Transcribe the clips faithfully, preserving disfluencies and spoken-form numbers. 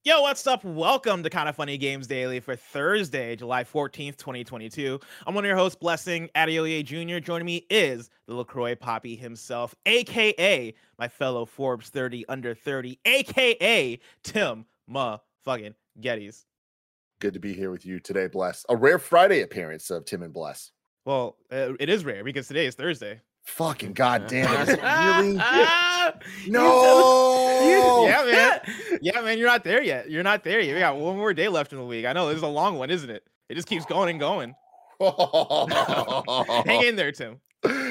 Yo, what's up? Welcome to Kind of Funny Games Daily for Thursday, July fourteenth, twenty twenty-two. I'm one of your hosts, Blessing Adeoye Junior Joining me is the LaCroix Poppy himself, aka my fellow Forbes thirty under thirty, aka Tim motherfucking Geddes. Good to be here with you today, Bless. A rare Friday appearance of Tim and Bless. Well, uh, it is rare because today is Thursday. Fucking goddamn it. Really? No. Yeah, man. Yeah, man. You're not there yet. You're not there yet. We got one more day left in the week. I know this is a long one, isn't it? It just keeps going and going. Hang in there, Tim.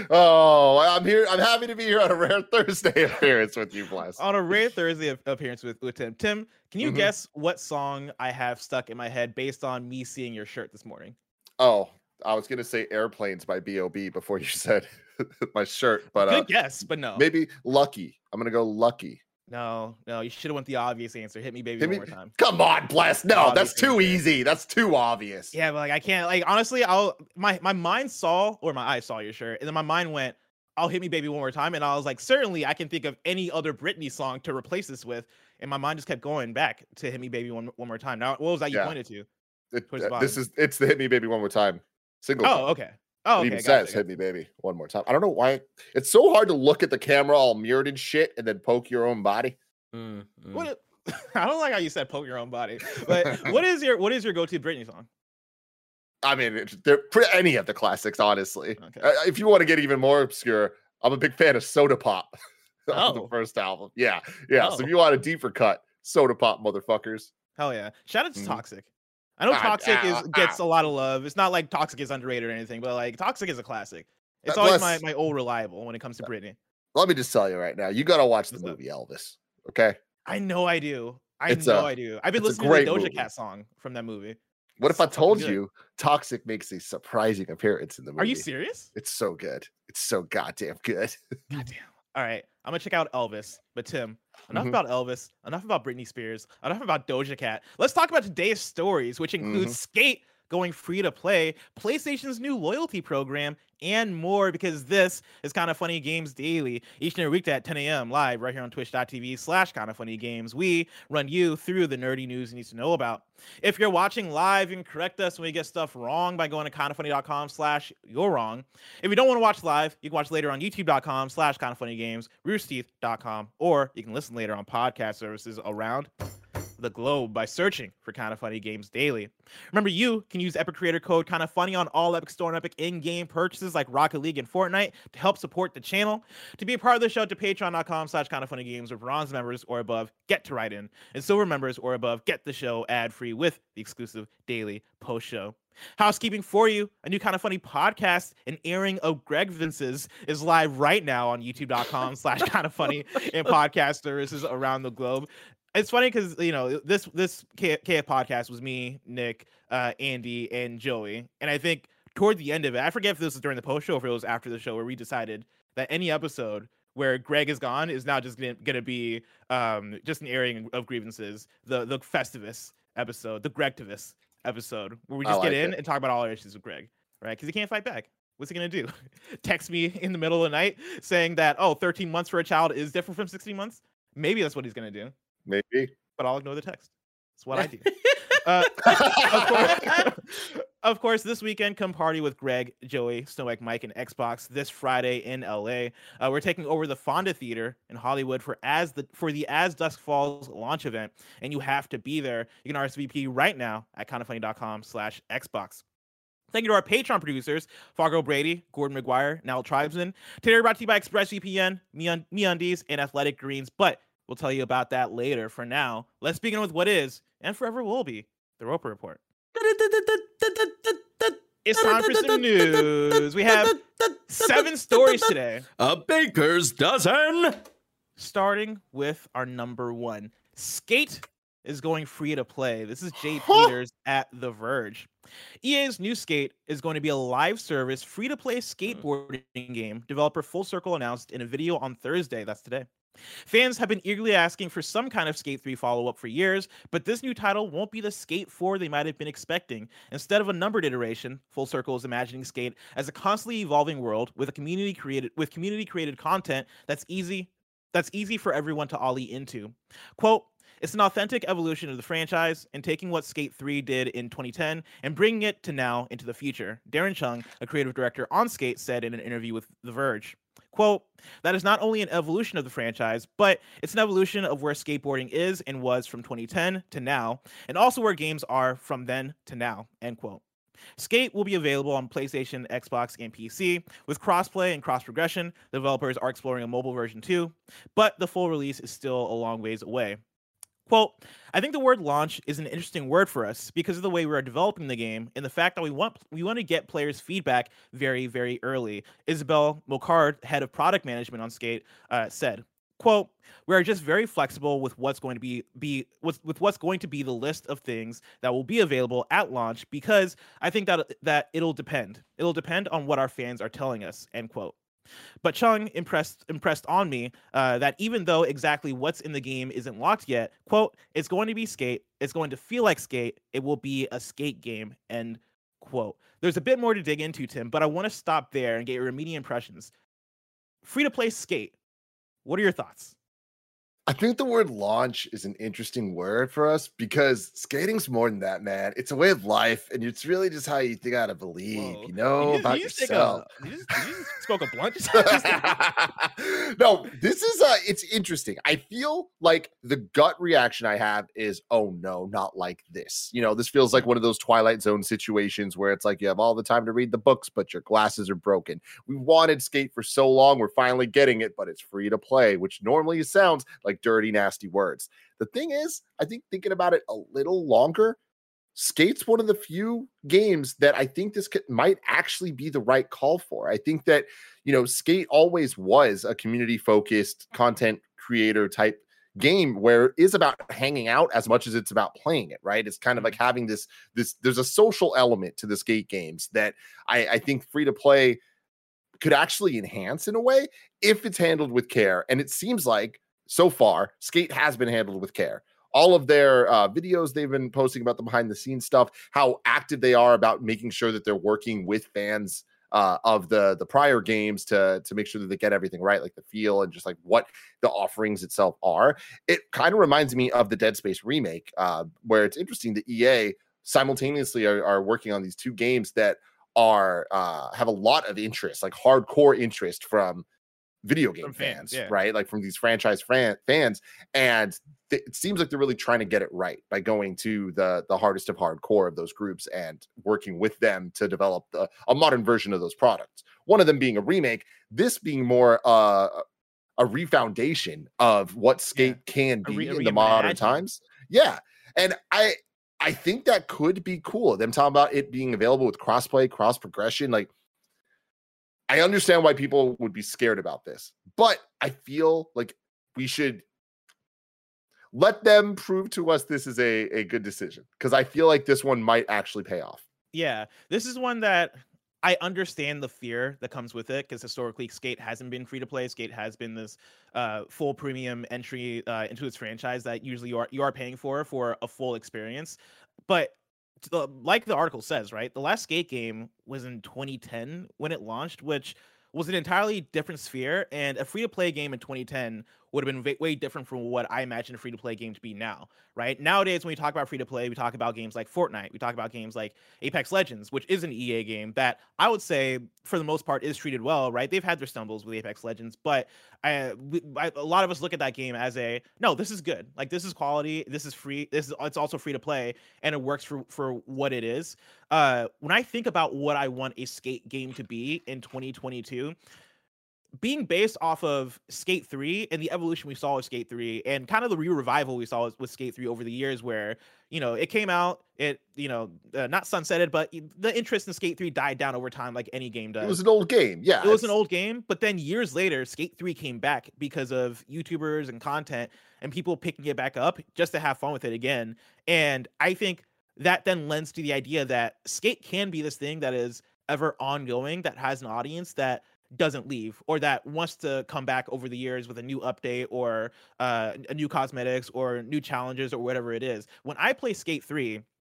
Oh, I'm here. I'm happy to be here on a rare Thursday appearance with you, Bless. On a rare Thursday appearance with, with Tim. Tim, can you Mhm. guess what song I have stuck in my head based on me seeing your shirt this morning? Oh, I was going to say Airplanes by B O B before you said my shirt, but Good uh, guess, but no. maybe Lucky. I'm going to go Lucky. No, no, you should have went the obvious answer. Hit me, baby, Hit one me- more time. Come on, Bless. No, Obvious that's too answer. easy. That's too obvious. Yeah, but like I can't like honestly, I'll my my mind saw or my eyes saw your shirt, and then my mind went, I'll hit me baby one more time. And I was like, certainly I can think of any other Britney song to replace this with. And my mind just kept going back to hit me baby one, one more time. Now, what was that you Yeah. pointed to? It- Towards the uh, this bottom. is it's the Hit Me Baby One More Time single. Oh, song. okay. Oh, It okay. even gotcha, says gotcha. "Hit Me, Baby" one more time. I don't know why it's so hard to look at the camera all mirrored and shit, and then poke your own body. Mm, mm. What I don't like how you said poke your own body. But what is your what is your go-to Britney song? I mean, it's, they're pretty, any of the classics, honestly. Okay. Uh, if you want to get even more obscure, I'm a big fan of Soda Pop. on the Oh. first album. Yeah, yeah. So Oh. if you want a deeper cut, Soda Pop, motherfuckers. Hell yeah. Shout out to Mhm. Toxic. I know Ah, Toxic is ah, gets ah. a lot of love. It's not like Toxic is underrated or anything, but like Toxic is a classic. It's That- always let's- my, my old reliable when it comes to Britney. Let me just tell you right now, you got to watch the What's up? movie Elvis. Okay. I know I do. I It's know a- I do. I've been it's a listening to the great Doja movie. Cat song from that movie. What if I It's fucking told good. you Toxic makes a surprising appearance in the movie? Are you serious? It's so good. It's so goddamn good. Goddamn. All right. I'm gonna check out Elvis. But Tim, enough Mhm. about Elvis, enough about Britney Spears, enough about Doja Cat. Let's talk about today's stories, which includes Mhm. Skate going free to play, PlayStation's new loyalty program, and more, because this is Kind of Funny Games Daily, each and every weekday at ten a.m. live right here on twitch.tv slash Kind of Funny Games. We run you through the nerdy news you need to know about. If you're watching live, you can correct us when we get stuff wrong by going to kindoffunny.com slash you're wrong. If you don't want to watch live, you can watch later on youtube.com slash Kind of Funny Games, roosterteeth dot com, or you can listen later on podcast services around the globe by searching for Kind of Funny Games Daily. Remember, you can use Epic Creator Code Kind of Funny on all Epic Store and Epic in-game purchases like Rocket League and Fortnite to help support the channel. To be a part of the show, to patreon.com slash Kind of Funny Games, where bronze members or above get to write in, and silver members or above get the show ad-free with the exclusive daily post show. Housekeeping for you, a new Kind of Funny podcast, an airing of Greg Vince's, is live right now on youtube.com slash Kind of Funny and podcast services around the globe. It's funny because, you know, this this K- KF podcast was me, Nick, uh, Andy, and Joey. And I think toward the end of it, I forget if this was during the post show or if it was after the show, where we decided that any episode where Greg is gone is now just gonna, gonna be um, just an airing of grievances, the the Festivus episode, the Gregtivus episode, where we I just get like in it. and talk about all our issues with Greg, right? Because he can't fight back. What's he gonna do? Text me in the middle of the night saying that, oh, thirteen months for a child is different from sixteen months? Maybe that's what he's gonna do, Maybe. but I'll ignore the text. That's what I do. Uh, of course, of course, this weekend, come party with Greg, Joey, Snow White, Mike, and Xbox this Friday in L A. Uh, we're taking over the Fonda Theater in Hollywood for as the for the As Dusk Falls launch event, and you have to be there. You can R S V P right now at kindoffunny.com slash Xbox. Thank you to our Patreon producers, Fargo Brady, Gordon McGuire, Nal Tribesman. Today, brought to you by ExpressVPN, Meun- MeUndies, and Athletic Greens, but we'll tell you about that later. For now, let's begin with what is, and forever will be, the Roper Report. It's time for some news. We have seven stories today, A baker's dozen. starting with our number one. Skate is going free to play. This is Jay Huh? Peters at The Verge. E A's new Skate is going to be a live service, free to play skateboarding game. Developer Full Circle announced in a video on Thursday. That's today. Fans have been eagerly asking for some kind of Skate three follow-up for years, but this new title won't be the Skate four they might have been expecting. Instead of a numbered iteration, Full Circle is imagining Skate as a constantly evolving world with a community created with community created content that's easy that's easy for everyone to ollie into. Quote, It's an authentic evolution of the franchise and taking what Skate three did in twenty ten and bringing it to now into the future. Darren Chung, a creative director on Skate, said in an interview with The Verge, quote, that is not only an evolution of the franchise, but it's an evolution of where skateboarding is and was from twenty ten to now, and also where games are from then to now, end quote. Skate will be available on PlayStation, Xbox, and P C. With crossplay and cross-progression, developers are exploring a mobile version too, but the full release is still a long ways away. Quote, I think the word launch is an interesting word for us because of the way we are developing the game and the fact that we want we want to get players' feedback very, very early. Isabel Mocard, head of product management on Skate, uh, said, quote, we are just very flexible with what's going to be be with, with what's going to be the list of things that will be available at launch because I think that that it'll depend. It'll depend on what our fans are telling us, end quote. But Chung impressed impressed on me uh, that even though exactly what's in the game isn't locked yet, quote, it's going to be Skate, it's going to feel like Skate, it will be a Skate game, end quote. There's a bit more to dig into, Tim, but I want to stop there and get your immediate impressions. Free-to-play Skate, what are your thoughts? I think the word launch is an interesting word for us because skating's more than that, man. It's a way of life, and it's really just how you think how to believe, Whoa. you know, you, about you yourself. A, you, just, you just spoke a blunt. No, this is uh it's interesting. I feel like the gut reaction I have is, oh no, not like this. You know, this feels like one of those Twilight Zone situations where it's like you have all the time to read the books, but your glasses are broken. We wanted Skate for so long, we're finally getting it, but it's free to play, which normally sounds like dirty, nasty words. The thing is, I think thinking about it a little longer, Skate's one of the few games that I think this could, might actually be the right call for. I think that, you know, Skate always was a community-focused content creator type game where it is about hanging out as much as it's about playing it, right? It's kind of like having this, this, there's a social element to the Skate games that I, I think free-to-play could actually enhance in a way if it's handled with care. And it seems like so far, Skate has been handled with care. All of their uh, videos they've been posting about the behind the scenes stuff, how active they are about making sure that they're working with fans uh, of the the prior games to to make sure that they get everything right, like the feel and just like what the offerings itself are. It kind of reminds me of the Dead Space remake, uh, where it's interesting that E A simultaneously are, are working on these two games that are uh, have a lot of interest, like hardcore interest from video game From fans, fans, yeah. right? Like from these franchise fran- fans. And th- it seems like they're really trying to get it right by going to the, the hardest of hardcore of those groups and working with them to develop the, a modern version of those products. One of them being a remake, this being more uh, a refoundation of what Skate Yeah. can A be re- a in the modern reimagining. times. Yeah. And I, I think that could be cool. Them talking about it being available with crossplay, cross progression, like, I understand why people would be scared about this, but I feel like we should let them prove to us this is a, a good decision because I feel like this one might actually pay off. Yeah, this is one that I understand the fear that comes with it because historically Skate hasn't been free to play. Skate has been this uh, full premium entry uh, into its franchise that usually you are you are paying for for a full experience, but the, like the article says, right, the last Skate game was in twenty ten when it launched, which was an entirely different sphere, and a free-to-play game in twenty ten would have been way, way different from what I imagine a free-to-play game to be now, right? Nowadays, when we talk about free-to-play, we talk about games like Fortnite, we talk about games like Apex Legends, which is an E A game that I would say, for the most part, is treated well, right? They've had their stumbles with Apex Legends, but I, we, I, a lot of us look at that game as a, no, this is good. Like, this is quality, this is free, this is it's also free-to-play, and it works for, for what it is. Uh, when I think about what I want a Skate game to be in twenty twenty-two, being based off of Skate three and the evolution we saw with Skate three and kind of the re-revival we saw with Skate three over the years where, you know, it came out, it, you know, uh, not sunsetted, but the interest in Skate three died down over time like any game does. It was an old game. Yeah. It was an old game, but then years later, Skate three came back because of YouTubers and content and people picking it back up just to have fun with it again. And I think that then lends to the idea that Skate can be this thing that is ever ongoing, that has an audience that doesn't leave or that wants to come back over the years with a new update or uh, a new cosmetics or new challenges or whatever it is. When I play Skate three,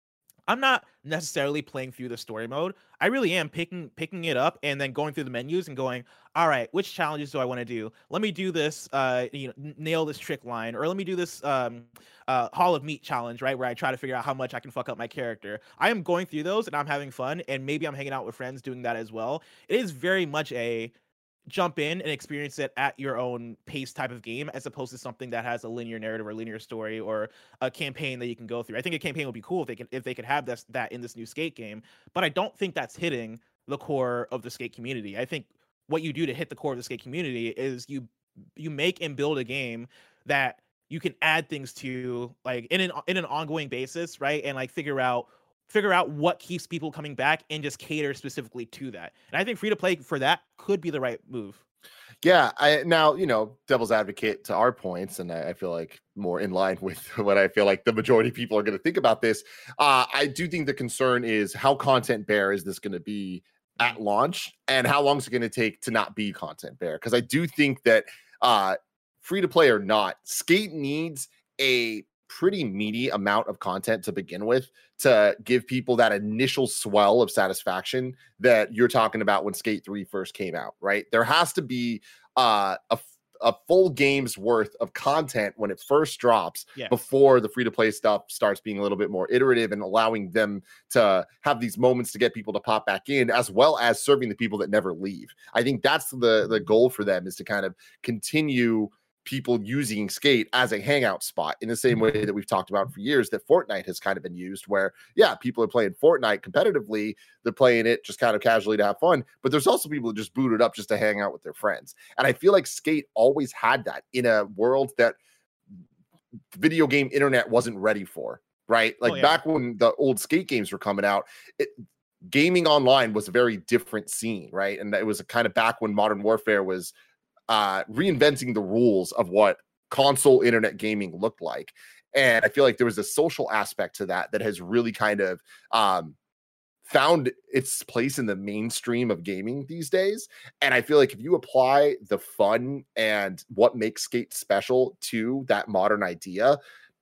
I'm not necessarily playing through the story mode. I really am picking picking it up and then going through the menus and going, all right, which challenges do I want to do? Let me do this, uh, you know, n- nail this trick line, or let me do this um, uh, Hall of Meat challenge, right, where I try to figure out how much I can fuck up my character. I am going through those and I'm having fun, and maybe I'm hanging out with friends doing that as well. It is very much a jump in and experience it at your own pace type of game as opposed to something that has a linear narrative or linear story or a campaign that you can go through. I think a campaign would be cool if they could if they could have this that in this new skate game, but I don't think that's hitting the core of the skate community. I think what you do to hit the core of the skate community is you you make and build a game that you can add things to, like, in an in an ongoing basis, right? And like figure out figure out what keeps people coming back and just cater specifically to that. And I think free to play for that could be the right move. Yeah, I now, you know, devil's advocate to our points, and I, I feel like more in line with what I feel like the majority of people are going to think about this. Uh, I do think the concern is how content bare is this going to be at launch, and how long is it going to take to not be content bare? Because I do think that uh, free to play or not, Skate needs a pretty meaty amount of content to begin with to give people that initial swell of satisfaction that you're talking about when Skate three first came out, right? There has to be uh, a, a full game's worth of content when it first drops, Yeah. before the free-to-play stuff starts being a little bit more iterative and allowing them to have these moments to get people to pop back in, as well as serving the people that never leave. I think that's the, the goal for them, is to kind of continue people using Skate as a hangout spot in the same way that we've talked about for years that Fortnite has kind of been used, where, yeah, people are playing Fortnite competitively. They're playing it just kind of casually to have fun, but there's also people that just boot it up just to hang out with their friends. And I feel like Skate always had that in a world that video game internet wasn't ready for, right? Like, Oh, yeah. back when the old Skate games were coming out, it, gaming online was a very different scene, right? And it was a kind of back when Modern Warfare was uh reinventing the rules of what console internet gaming looked like. And I feel like there was a social aspect to that that has really kind of um found its place in the mainstream of gaming these days. And I feel like if you apply the fun and what makes Skate special to that modern idea,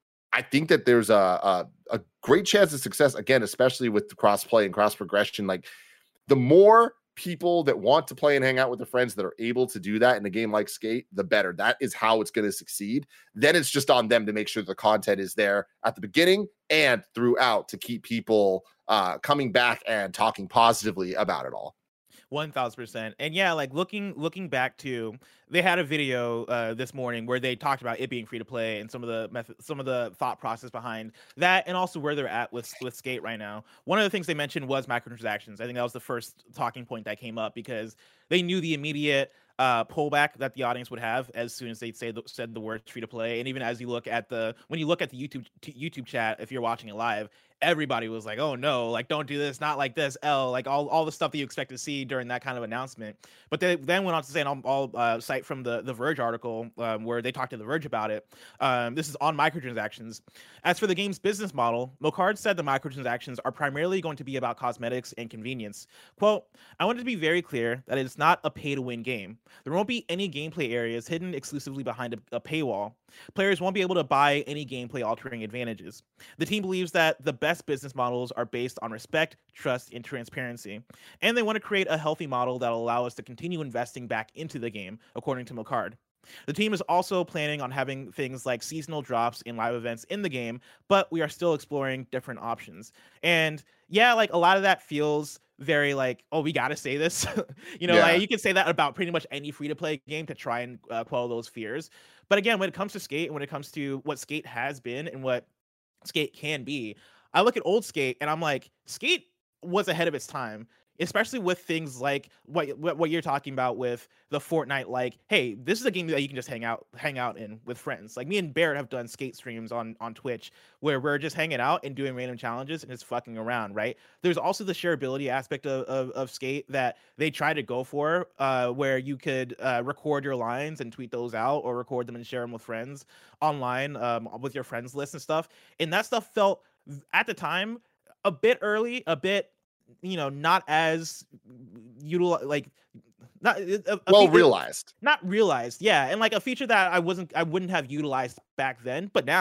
I think that there's a, a, a great chance of success, again, especially with the cross play and cross progression. Like, the more people that want to play and hang out with their friends that are able to do that in a game like Skate, the better. That is how it's going to succeed. Then it's just on them to make sure the content is there at the beginning and throughout to keep people uh, coming back and talking positively about it all. One thousand percent. And yeah, like looking looking back to, they had a video uh, this morning where they talked about it being free to play and some of the method, some of the thought process behind that, and also where they're at with with Skate right now. One of the things they mentioned was microtransactions. I think that was the first talking point that came up, because they knew the immediate uh, pullback that the audience would have as soon as they say the, said the word free to play. And even as you look at the when you look at the YouTube t- YouTube chat, if you're watching it live, everybody was like, oh no, like, don't do this, not like this, L, like all, all the stuff that you expect to see during that kind of announcement. But they then went on to say, and I'll, I'll uh, cite from the, the Verge article um, where they talked to The Verge about it. Um, this is on microtransactions. As for the game's business model, Mocard said the microtransactions are primarily going to be about cosmetics and convenience. Quote, I wanted to be very clear that it's not a pay-to-win game. There won't be any gameplay areas hidden exclusively behind a, a paywall. Players won't be able to buy any gameplay altering advantages. The team believes that the best business models are based on respect, trust, and transparency. And they want to create a healthy model that will allow us to continue investing back into the game, according to Mocard. The team is also planning on having things like seasonal drops and live events in the game, but we are still exploring different options. And yeah, like, a lot of that feels very like, oh, we got to say this. you know, Yeah. like, you can say that about pretty much any free-to-play game to try and uh, quell those fears. But again, when it comes to Skate, and when it comes to what Skate has been and what Skate can be, I look at old Skate and I'm like, Skate was ahead of its time, especially with things like what what, what you're talking about with the Fortnite. Like, hey, this is a game that you can just hang out hang out in with friends. Like, me and Barrett have done Skate streams on on Twitch where we're just hanging out and doing random challenges and just fucking around, right? There's also the shareability aspect of, of, of Skate that they try to go for, uh, where you could uh, record your lines and tweet those out, or record them and share them with friends online, um, with your friends list and stuff. And that stuff felt, at the time, a bit early, a bit, you know, not as util like not a, a Well fe- realized. not realized, yeah, and like a feature that I wasn't, I wouldn't have utilized back then, but now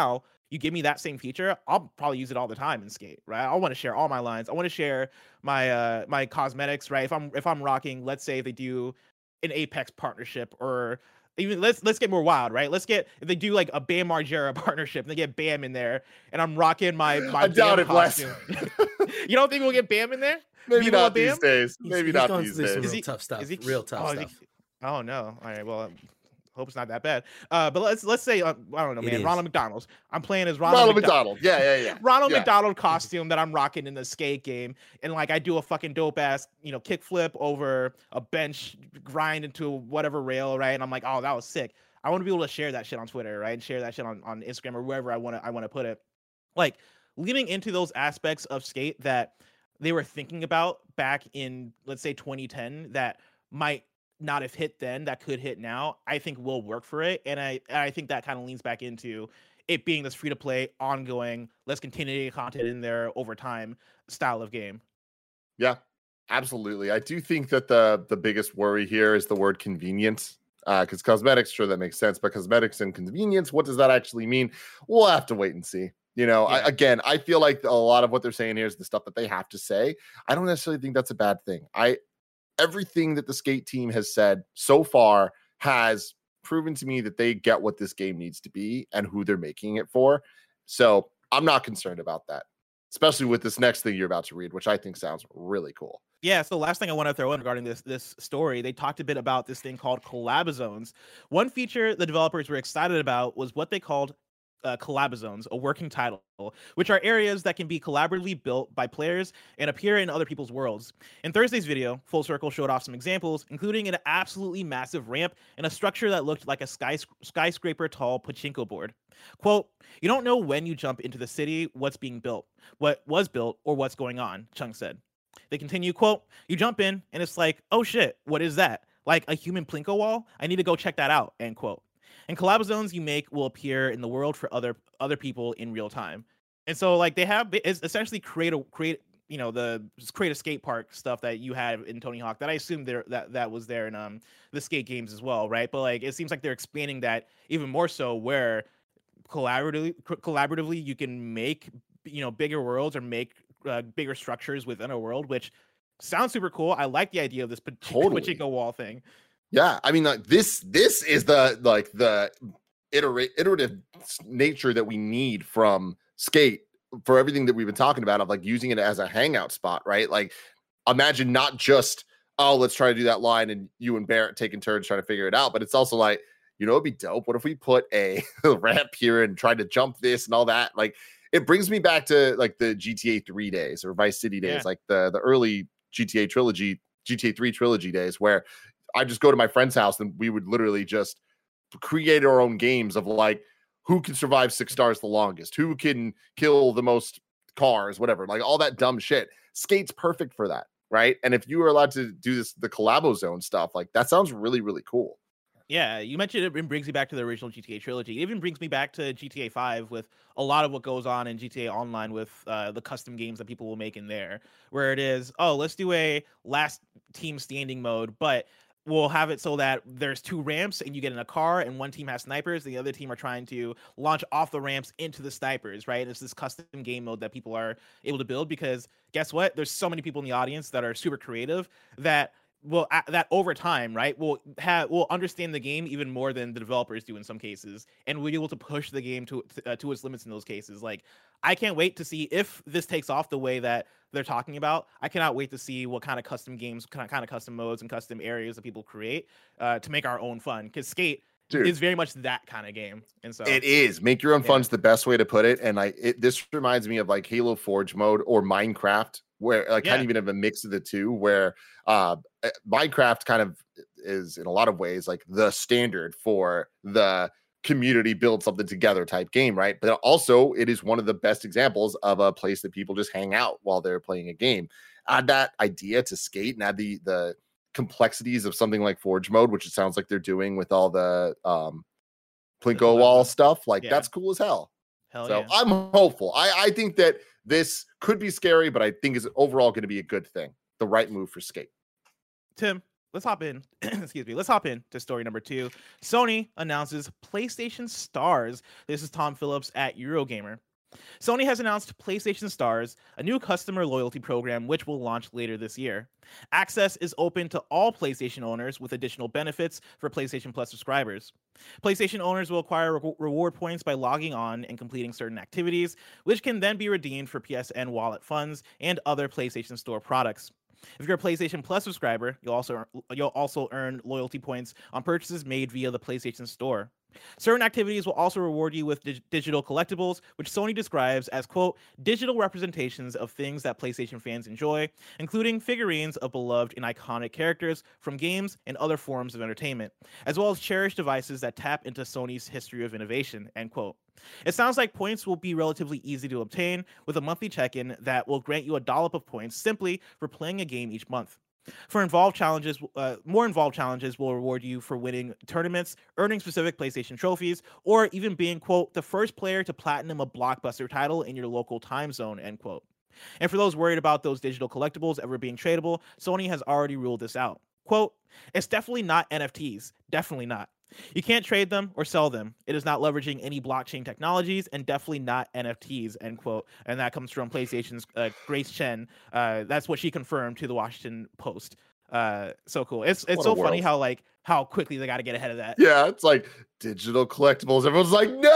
you give me that same feature, I'll probably use it all the time in Skate, right? I want to share all my lines. I want to share my uh my cosmetics, right? If I'm if I'm rocking, let's say they do an Apex partnership, or even let's let's get more wild, right? Let's get if they do like a Bam Margera partnership, and they get Bam in there, and I'm rocking my my I doubt Bam it, Wes. costume. You don't think we'll get Bam in there? Maybe People not love Bam? these days. He's- Maybe he's not going these through some days. real Is he- tough stuff. Is he, real tough oh, is stuff. he- oh no! All right, well, hope it's not that bad. Uh, but let's let's say uh, I don't know, It man. is. Ronald McDonald's. I'm playing as Ronald, Ronald McDonald. McDonald. Yeah, yeah, yeah. Ronald Yeah. McDonald costume that I'm rocking in the Skate game, and like I do a fucking dope ass, you know, kickflip over a bench, grind into whatever rail, right? And I'm like, oh, that was sick. I want to be able to share that shit on Twitter, right? And share that shit on, on Instagram or wherever I want to I want to put it. Like leaning into those aspects of Skate that they were thinking about back in, let's say, twenty ten, that might not have hit then, that could hit now, I think will work for it. And I and I think that kind of leans back into it being this free to play, ongoing, let's continue to get content in there over time style of game. Yeah, absolutely. I do think that the the biggest worry here is the word convenience. Because uh, cosmetics, sure, that makes sense. But cosmetics and convenience, what does that actually mean? We'll have to wait and see. You know, Yeah. I, again, I feel like a lot of what they're saying here is the stuff that they have to say. I don't necessarily think that's a bad thing. I everything that the Skate team has said so far has proven to me that they get what this game needs to be and who they're making it for. So I'm not concerned about that, especially with this next thing you're about to read, which I think sounds really cool. Yeah, so last thing I want to throw in regarding this this story, they talked a bit about this thing called collab zones. One feature the developers were excited about was what they called uh, collab zones, a working title, which are areas that can be collaboratively built by players and appear in other people's worlds. In Thursday's video, Full Circle showed off some examples, including an absolutely massive ramp and a structure that looked like a skys- skyscraper tall pachinko board. Quote, "You don't know when you jump into the city what's being built, what was built, or what's going on," Chung said. They continue, quote, "You jump in and it's like, oh shit, what is that? Like a human plinko wall? I need to go check that out," end quote. And collab zones you make will appear in the world for other other people in real time. And so like they have it's essentially create a create you know the create a skate park stuff that you had in Tony Hawk that I assume there that that was there in um the skate games as well, right? But like it seems like they're expanding that even more so where collaboratively collaboratively you can make you know bigger worlds or make uh, bigger structures within a world, which sounds super cool. I like the idea of this pach- Totally. pachinko wall thing. Yeah, I mean, like this, this is the like the iterate iterative nature that we need from Skate for everything that we've been talking about of like using it as a hangout spot, right? Like, imagine not just oh, let's try to do that line and you and Barrett taking turns trying to figure it out, but it's also like, you know, it'd be dope. What if we put a ramp here and tried to jump this and all that? Like, it brings me back to like the G T A three days or Vice City days, Yeah. like the the early G T A trilogy, G T A three trilogy days, where I just go to my friend's house and we would literally just create our own games of like who can survive six stars the longest, who can kill the most cars, whatever, like all that dumb shit. Skate's perfect for that, right? And if you were allowed to do this, the collabo zone stuff, like that sounds really, really cool. Yeah, you mentioned it brings you back to the original G T A trilogy. It even brings me back to G T A five with a lot of what goes on in G T A Online with uh, the custom games that people will make in there, where it is, oh, let's do a last team standing mode, but we'll have it so that there's two ramps and you get in a car and one team has snipers, the other team are trying to launch off the ramps into the snipers, right? It's this custom game mode that people are able to build because guess what? There's so many people in the audience that are super creative that will that over time, right, will have will understand the game even more than the developers do in some cases, and we'll be able to push the game to uh, to its limits in those cases. Like, I can't wait to see if this takes off the way that they're talking about. I cannot wait to see what kind of custom games, kind of, kind of custom modes and custom areas that people create uh, to make our own fun. Because Skate Dude, is very much that kind of game, and so it is make your own Yeah. fun's the best way to put it. And I, it, this reminds me of like Halo Forge mode or Minecraft, where like Yeah. kind of even of a mix of the two, where uh, Minecraft kind of is in a lot of ways like the standard for the community build something together type game, right? But also it is one of the best examples of a place that people just hang out while they're playing a game. Add that idea to Skate and add the the complexities of something like Forge mode, which it sounds like they're doing with all the um Plinko wall stuff. Like Yeah. that's cool as hell. hell so yeah. I'm hopeful. I, I think that this could be scary, but I think is overall going to be a good thing. The right move for Skate. Tim, let's hop in. Excuse me. Let's hop in to story number two. Sony announces PlayStation Stars. This is Tom Phillips at Eurogamer. Sony has announced PlayStation Stars, a new customer loyalty program which will launch later this year. Access is open to all PlayStation owners with additional benefits for PlayStation Plus subscribers. PlayStation owners will acquire re- reward points by logging on and completing certain activities, which can then be redeemed for P S N wallet funds and other PlayStation Store products. If you're a PlayStation Plus subscriber, you'll also you'll also earn loyalty points on purchases made via the PlayStation Store. Certain activities will also reward you with dig- digital collectibles, which Sony describes as, quote, digital representations of things that PlayStation fans enjoy, including figurines of beloved and iconic characters from games and other forms of entertainment, as well as cherished devices that tap into Sony's history of innovation, end quote. It sounds like points will be relatively easy to obtain, with a monthly check-in that will grant you a dollop of points simply for playing a game each month. For involved challenges, uh, more involved challenges will reward you for winning tournaments, earning specific PlayStation trophies, or even being, quote, the first player to platinum a blockbuster title in your local time zone, end quote. And for those worried about those digital collectibles ever being tradable, Sony has already ruled this out. Quote, it's definitely not N F Ts. Definitely not. You can't trade them or sell them. It is not leveraging any blockchain technologies and definitely not N F Ts, end quote. And that comes from PlayStation's uh, Grace Chen. Uh, that's what she confirmed to the Washington Post. Uh, so cool. It's it's What so a funny world. how like how quickly they got to get ahead of that. Yeah, it's like digital collectibles. Everyone's like, no.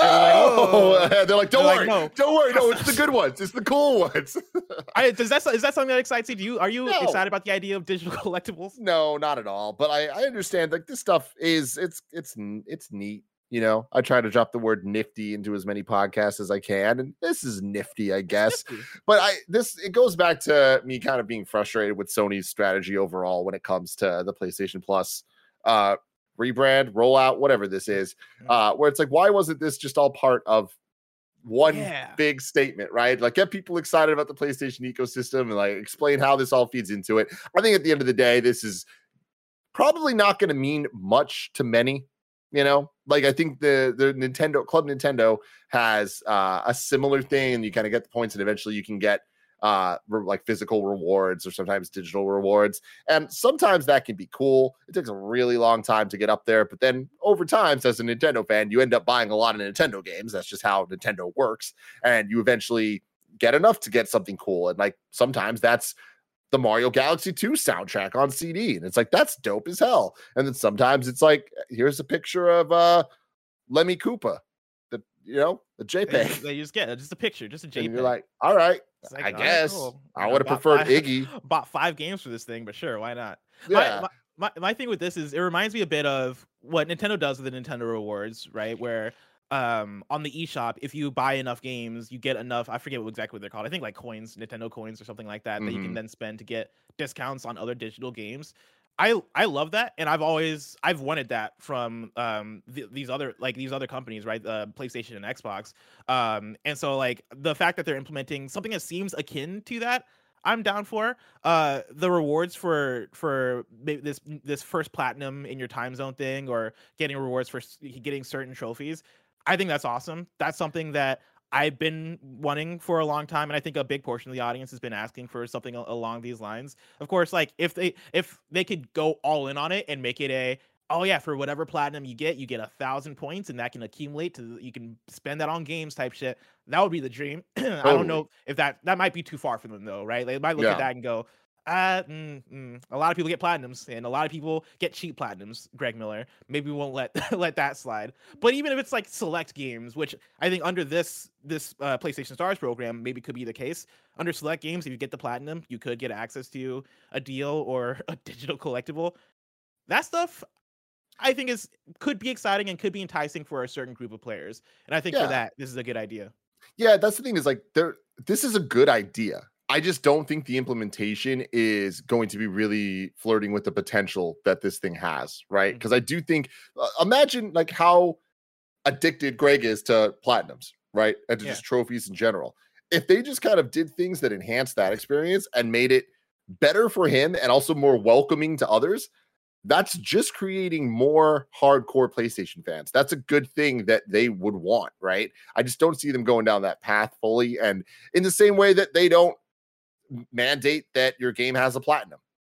oh. They're like, don't They're worry, like, no. don't worry. No, it's the good ones. It's the cool ones. I, does that is that something that excites you? Do you are you No. excited about the idea of digital collectibles? No, not at all. But I, I understand like this stuff is it's it's it's neat. You know, I try to drop the word nifty into as many podcasts as I can, and this is nifty, I guess. Nifty. But I this it goes back to me kind of being frustrated with Sony's strategy overall when it comes to the PlayStation Plus uh rebrand, rollout, whatever this is. Uh, where it's like, why wasn't this just all part of one Yeah. big statement, right? Like get people excited about the PlayStation ecosystem and like explain how this all feeds into it. I think at the end of the day, this is probably not going to mean much to many. You know, like I think the the Nintendo Club Nintendo has uh, a similar thing, and you kind of get the points, and eventually you can get uh, re- like physical rewards or sometimes digital rewards, and sometimes that can be cool. It takes a really long time to get up there, but then over time, as a Nintendo fan, you end up buying a lot of Nintendo games. That's just how Nintendo works, and you eventually get enough to get something cool, and like sometimes that's the Mario Galaxy two soundtrack on C D. And it's like, that's dope as hell. And then sometimes it's like, here's a picture of uh Lemmy Koopa, the, you know, the JPEG. They, they just get just a picture, just a JPEG. And you're like, all right, Like, I all right, guess cool. I You would have know, bought preferred five- Iggy. Bought five games for this thing, but sure, why not? Yeah. My, my, my, my thing with this is it reminds me a bit of what Nintendo does with the Nintendo Rewards, right? Where um on the eShop, if you buy enough games, you get enough, I forget what exactly what they're called. I think like coins, Nintendo coins or something like that, that you can Mhm. then spend to get discounts on other digital games. I I love that, and I've always I've wanted that from um th- these other like these other companies, right? Uh, PlayStation and Xbox. Um, and so like the fact that they're implementing something that seems akin to that, I'm down for. Uh, the rewards for for maybe this this first platinum in your time zone thing, or getting rewards for s- getting certain trophies. I think that's awesome. That's something that I've been wanting for a long time, and I think a big portion of the audience has been asking for something a- along these lines. Of course, like if they if they could go all in on it and make it a oh yeah, for whatever platinum you get, you get a thousand points, and that can accumulate to you can spend that on games type shit. That would be the dream. I don't Totally. know if that that might be too far for them though, right? They might look Yeah. at that and go, uh, mm, mm. a lot of people get platinums, and a lot of people get cheap platinums. Greg Miller, maybe we won't let let that slide. But even if it's like select games, which I think under this this uh, PlayStation Stars program maybe could be the case. Under select games, if you get the platinum, you could get access to a deal or a digital collectible. That stuff, I think, is could be exciting and could be enticing for a certain group of players. And I think Yeah. for that, this is a good idea. Yeah, that's the thing is like there this is a good idea. I just don't think the implementation is going to be really flirting with the potential that this thing has, right? Mhm. Because I do think uh, imagine like how addicted Greg is to platinums, right? And to Yeah. just trophies in general. If they just kind of did things that enhanced that experience and made it better for him and also more welcoming to others, that's just creating more hardcore PlayStation fans. That's a good thing that they would want, right? I just don't see them going down that path fully. And in the same way that they don't mandate that your game has a platinum.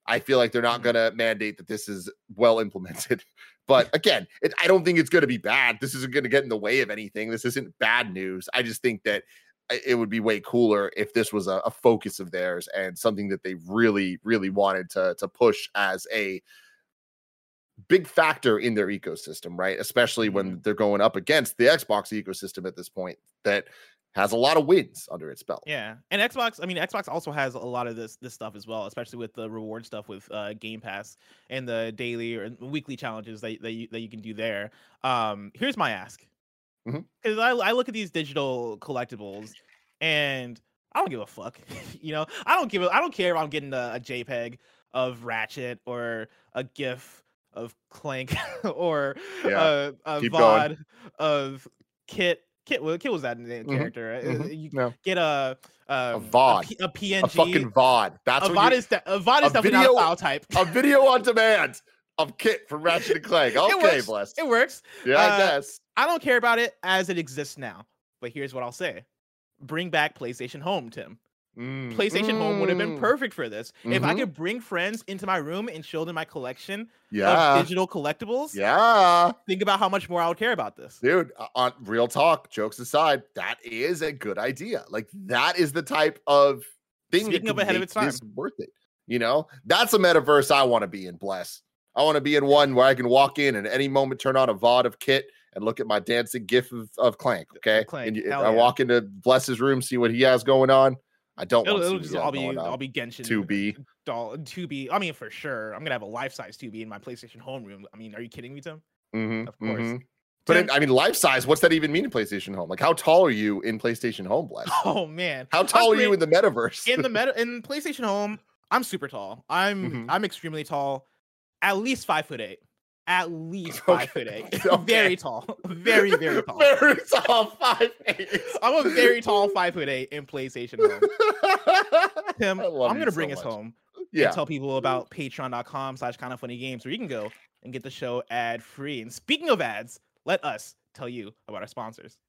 I feel like they're not Mhm. going to mandate that this is well implemented. But again, it, I don't think it's going to be bad. This isn't going to get in the way of anything. This isn't bad news. I just think that I- it would be way cooler if this was a, a focus of theirs and something that they really, really wanted to, to push as a big factor in their ecosystem, right? Especially when Mhm. they're going up against the Xbox ecosystem at this point that has a lot of wins under its belt. Yeah, and Xbox. I mean, Xbox also has a lot of this this stuff as well, especially with the reward stuff with uh, Game Pass and the daily or weekly challenges that that you, that you can do there. Um, here's my ask, Mhm. because I I look at these digital collectibles, and I don't give a fuck. you know, I don't give a, I don't care if I'm getting a, a JPEG of Ratchet or a GIF of Clank or Yeah, a, a keep V O going. D of Kit. Kit, well, Kit was that name Mhm, character. right? mhm, You no. get a A um, V O D, P- a P N a G, fucking V O D. That's a what V O D you, is de- a V O D is a definitely not video- a file type. a video on demand of Kit from Ratchet and Clank. Okay, it works. bless. It works. Yeah, I uh, guess. I don't care about it as it exists now. But here's what I'll say: bring back PlayStation Home, Tim. Mm, PlayStation Home would have been mm, perfect for this. If I Mhm. could bring friends into my room and show them my collection Yeah, of digital collectibles, yeah, think about how much more I would care about this. dude. uh, On real talk, jokes aside, that is a good idea. Like that is the type of thing Speaking that of could ahead of make its time. this worth it. You know, that's a metaverse I want to be in. Bless. I want to be in one where I can walk in and at any moment turn on a V O D of Kit and look at my dancing gif of, of Clank. Okay, Clank, and you, hell I yeah. walk into Bless's room, see what he has going on. I don't It'll, want to see it'll what just he has all be going I'll on. be Genshin two B. doll two B. I mean, for sure, I'm gonna have a life size two B in my PlayStation Home room. I mean, are you kidding me, Tim? Mhm, Of course. mhm. But Tim- it, I mean, life size. What's that even mean in PlayStation Home? Like, how tall are you in PlayStation Home, Bless? Oh man, How tall I'm are you in pretty- the metaverse? in the meta in PlayStation Home? I'm super tall. I'm Mhm. I'm extremely tall, at least five foot eight. At least five Okay, foot eight. okay. Very tall. Very very tall. Very tall, five eight. I'm a very tall five foot eight in PlayStation Home. Tim, I love I'm you gonna so bring us much. home Yeah. and tell people about patreon.com slash kind of funny games where you can go and get the show ad free. And speaking of ads, let us tell you about our sponsors.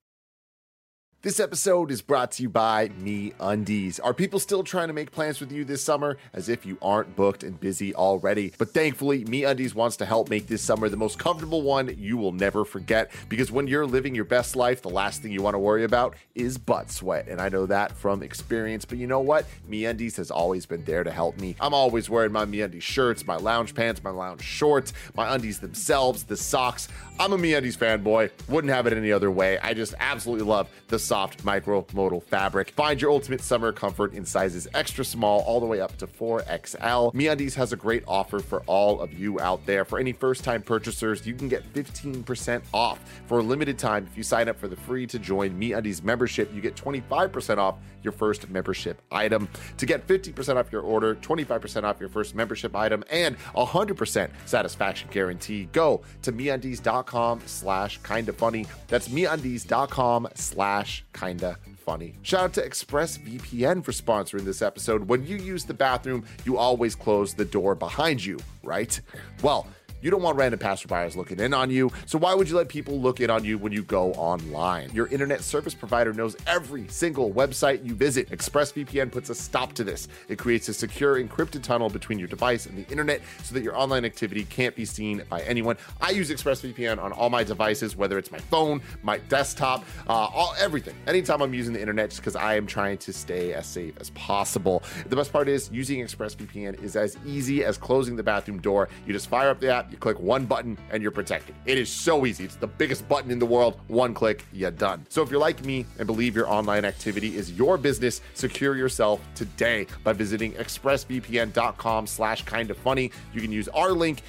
This episode is brought to you by MeUndies. Are people still trying to make plans with you this summer? As if you aren't booked and busy already. But thankfully, MeUndies wants to help make this summer the most comfortable one you will never forget. Because when you're living your best life, the last thing you want to worry about is butt sweat. And I know that from experience. But you know what? MeUndies has always been there to help me. I'm always wearing my MeUndies shirts, my lounge pants, my lounge shorts, my undies themselves, the socks. I'm a MeUndies fanboy. Wouldn't have it any other way. I just absolutely love the soft micro-modal fabric. Find your ultimate summer comfort in sizes extra small all the way up to four X L. MeUndies has a great offer for all of you out there. For any first-time purchasers, you can get fifteen percent off. For a limited time, if you sign up for the free to join MeUndies membership, you get twenty-five percent off your first membership item. To get fifty percent off your order, twenty-five percent off your first membership item, and one hundred percent satisfaction guarantee, go to MeUndies.com slash kinda funny. That's MeUndies.com slash kinda funny. Shout out to ExpressVPN for sponsoring this episode. When you use the bathroom, you always close the door behind you, right? Well, you don't want random passerbyers looking in on you, so why would you let people look in on you when you go online? Your internet service provider knows every single website you visit. ExpressVPN puts a stop to this. It creates a secure encrypted tunnel between your device and the internet so that your online activity can't be seen by anyone. I use ExpressVPN on all my devices, whether it's my phone, my desktop, uh, all everything. Anytime I'm using the internet, just because I am trying to stay as safe as possible. The best part is using ExpressVPN is as easy as closing the bathroom door. You just fire up the app, you click one button, and you're protected. It is so easy. It's the biggest button in the world. One click, you're done. So if you're like me and believe your online activity is your business, secure yourself today by visiting expressvpn.com slash kind of funny. You can use our link,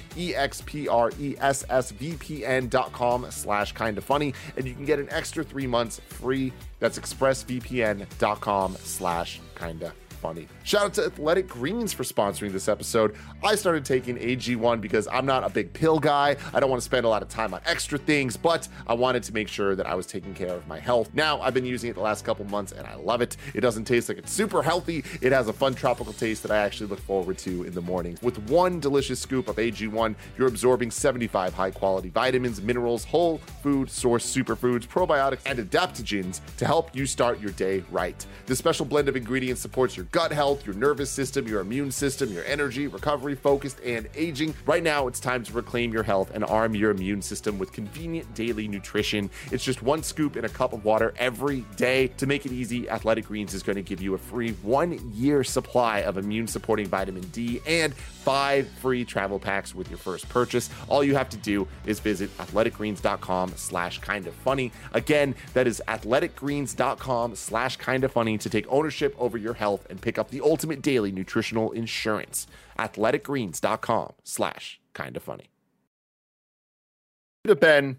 expressvpn.com slash kind of funny, and you can get an extra three months free. That's expressvpn.com slash kinda funny. Shout out to Athletic Greens for sponsoring this episode. I started taking A G one because I'm not a big pill guy. I don't want to spend a lot of time on extra things, but I wanted to make sure that I was taking care of my health. Now, I've been using it the last couple months and I love it. It doesn't taste like it's super healthy. It has a fun tropical taste that I actually look forward to in the mornings. With one delicious scoop of A G one, you're absorbing seventy-five high-quality vitamins, minerals, whole food source superfoods, probiotics, and adaptogens to help you start your day right. This special blend of ingredients supports your gut health, your nervous system, your immune system, your energy, recovery, focused, and aging. Right now, it's time to reclaim your health and arm your immune system with convenient daily nutrition. It's just one scoop in a cup of water every day. To make it easy, Athletic Greens is going to give you a free one-year supply of immune-supporting vitamin D and five free travel packs with your first purchase. All you have to do is visit athleticgreens.com slash kind of funny. Again, that is athleticgreens.com slash kind of funny to take ownership over your health and pick up the ultimate daily nutritional insurance. athleticgreens.com slash kind of funny. Could have been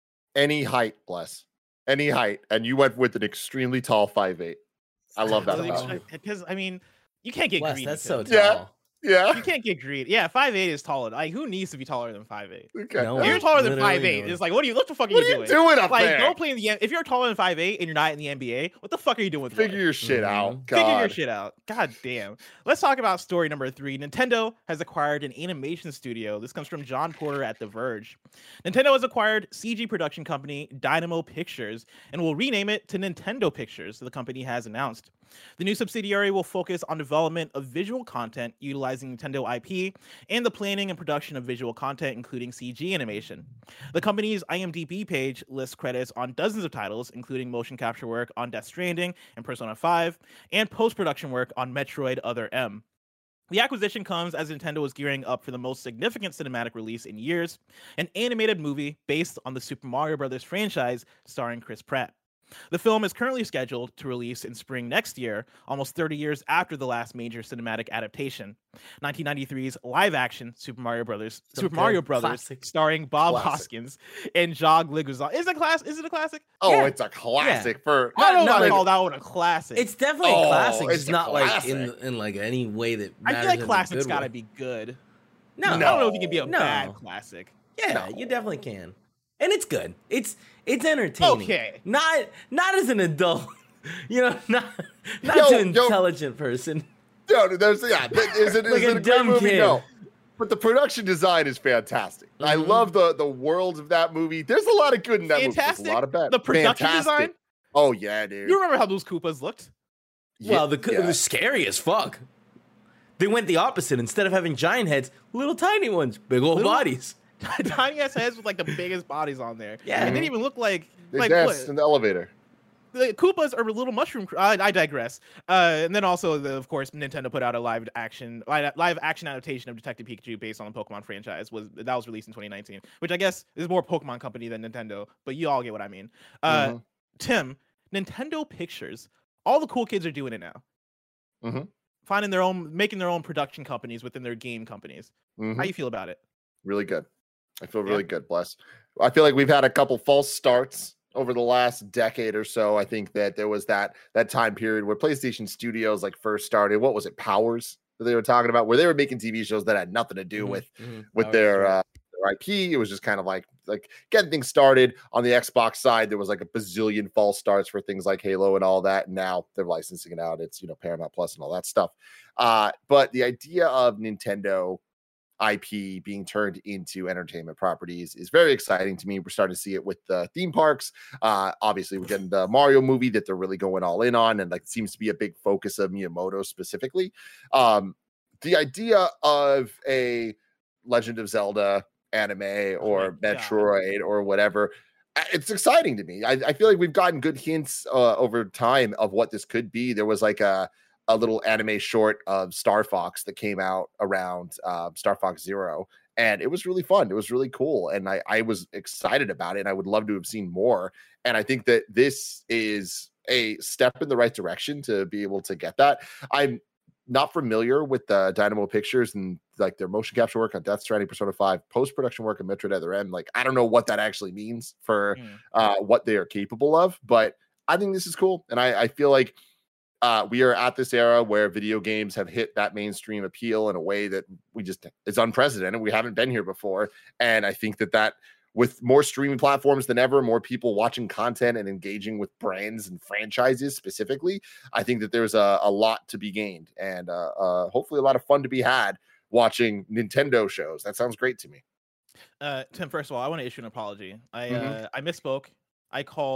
any height, bless. Any height, and you went with an extremely tall five eight. I love that about you. Because, I mean, you can't get Bless, greedy. that's so Tim. tall. Yeah. Yeah. You can't get greedy. Yeah, five eight is taller. Like, who needs to be taller than five eight? Okay. No If you're one. taller than Literally five eight, no one. it's like, what are you? What the fuck are What you are you doing? doing up Like, there? don't play in the. If you're taller than five eight and you're not in the N B A, what the fuck are you doing with Figure life? your shit Mhm. out. God. Figure your shit out. God damn. Let's talk about story number three. Nintendo has acquired an animation studio. This comes from John Porter at The Verge. Nintendo has acquired C G production company Dynamo Pictures and will rename it to Nintendo Pictures, the company has announced. The new subsidiary will focus on development of visual content utilizing Nintendo I P and the planning and production of visual content, including C G animation. The company's I M D B page lists credits on dozens of titles, including motion capture work on Death Stranding and Persona five, and post-production work on Metroid Other M. The acquisition comes as Nintendo is gearing up for the most significant cinematic release in years, an animated movie based on the Super Mario Bros. Franchise starring Chris Pratt. The film is currently scheduled to release in spring next year, almost thirty years after the last major cinematic adaptation. nineteen ninety-three's live-action Super Mario Brothers, So Super good. Mario Brothers, Classic. starring Bob Classic. Hoskins and John Leguizamo. Is it a class? Is it a classic? Oh, Yeah. it's a classic for. I don't know not if I like- call that one a classic. It's definitely Oh, a classic. it's It's a not like classic. in in like any way that I matters feel like in a classic's good got to way. be good. No, I don't know if you can be a No. bad classic. Yeah, No. you definitely can, and it's good. It's it's entertaining. Okay. Not not as an adult, you know, not not Yo, to an yo. intelligent person. No, there's yeah. but Is it, is Like it a a great dumb movie? kid. No. But the production design is fantastic. I Mhm. love the the world of that movie. There's a lot of good in that movie. Fantastic. There's a lot of bad. The production Fantastic. design. Oh yeah, dude. You remember how those Koopas looked? Yeah, Well, the co- yeah. it was scary as fuck. They went the opposite. Instead of having giant heads, little tiny ones, big old Little- bodies. Tiny ass heads with like the biggest bodies on there. Yeah. It didn't even look like They like danced what? in the elevator. The Koopas are little mushroom. cr- I, I digress. Uh, and then also, the, of course, Nintendo put out a live action live, live action adaptation of Detective Pikachu based on the Pokemon franchise. Was that was released in twenty nineteen, which I guess is more Pokemon company than Nintendo. But you all get what I mean. Uh, Mhm. Tim, Nintendo Pictures. All the cool kids are doing it now. Mhm. Finding their own, making their own production companies within their game companies. Mhm. How you feel about it? Really good. I feel Yeah. really good, bless. I feel like we've had a couple false starts over the last decade or so. I think that there was that that time period where PlayStation Studios like first started. What was it, Powers that they were talking about, where they were making T V shows that had nothing to do Mhm, with mhm. with That was their true. uh, their I P. It was just kind of like like getting things started. On the Xbox side, there was like a bazillion false starts for things like Halo and all that. And now they're licensing it out. It's you know Paramount Plus and all that stuff. Uh, but the idea of Nintendo I P being turned into entertainment properties is very exciting to me. We're starting to see it with the theme parks. Uh, obviously, we're getting the Mario movie that they're really going all in on, and like it seems to be a big focus of Miyamoto specifically. Um, the idea of a Legend of Zelda anime or my God. Metroid or whatever, uh, it's exciting to me. I, I feel like we've gotten good hints uh, over time of what this could be. There was like a a little anime short of Star Fox that came out around uh, Star Fox Zero, and it was really fun. It was really cool, and I, I was excited about it, and I would love to have seen more. And I think that this is a step in the right direction to be able to get that. I'm not familiar with the Dynamo Pictures and like their motion capture work on Death Stranding, Persona five, post-production work on Metroid Other M. Like, I don't know what that actually means for Mm. uh, what they are capable of, but I think this is cool, and I, I feel like uh, we are at this era where video games have hit that mainstream appeal in a way that we just is unprecedented. We haven't been here before. And I think that that with more streaming platforms than ever, more people watching content and engaging with brands and franchises specifically, I think that there's a, a lot to be gained and uh, uh, hopefully a lot of fun to be had watching Nintendo shows. That sounds great to me. Uh, Tim, first of all, I want to issue an apology. I Mhm. uh, I misspoke. I called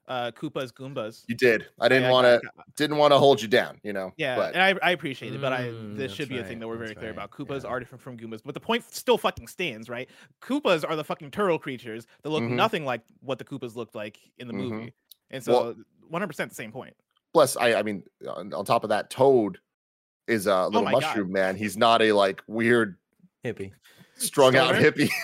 uh, Koopas Goombas. You did. I didn't I want got- to didn't want to hold you down, you know. Yeah, But and I, I appreciate it, but I Mm, this that's should be a thing right, that we're very that's clear right, about. Koopas yeah. are different from Goombas, but the point still fucking stands, right? Koopas are the fucking turtle creatures that look Mhm. nothing like what the Koopas looked like in the Mhm. movie, and Well- so one hundred percent the same point. plus, I I mean, on, on top of that, Toad is a little Oh my God. mushroom man. He's not a like weird Hippie. strung out Stoner? hippie.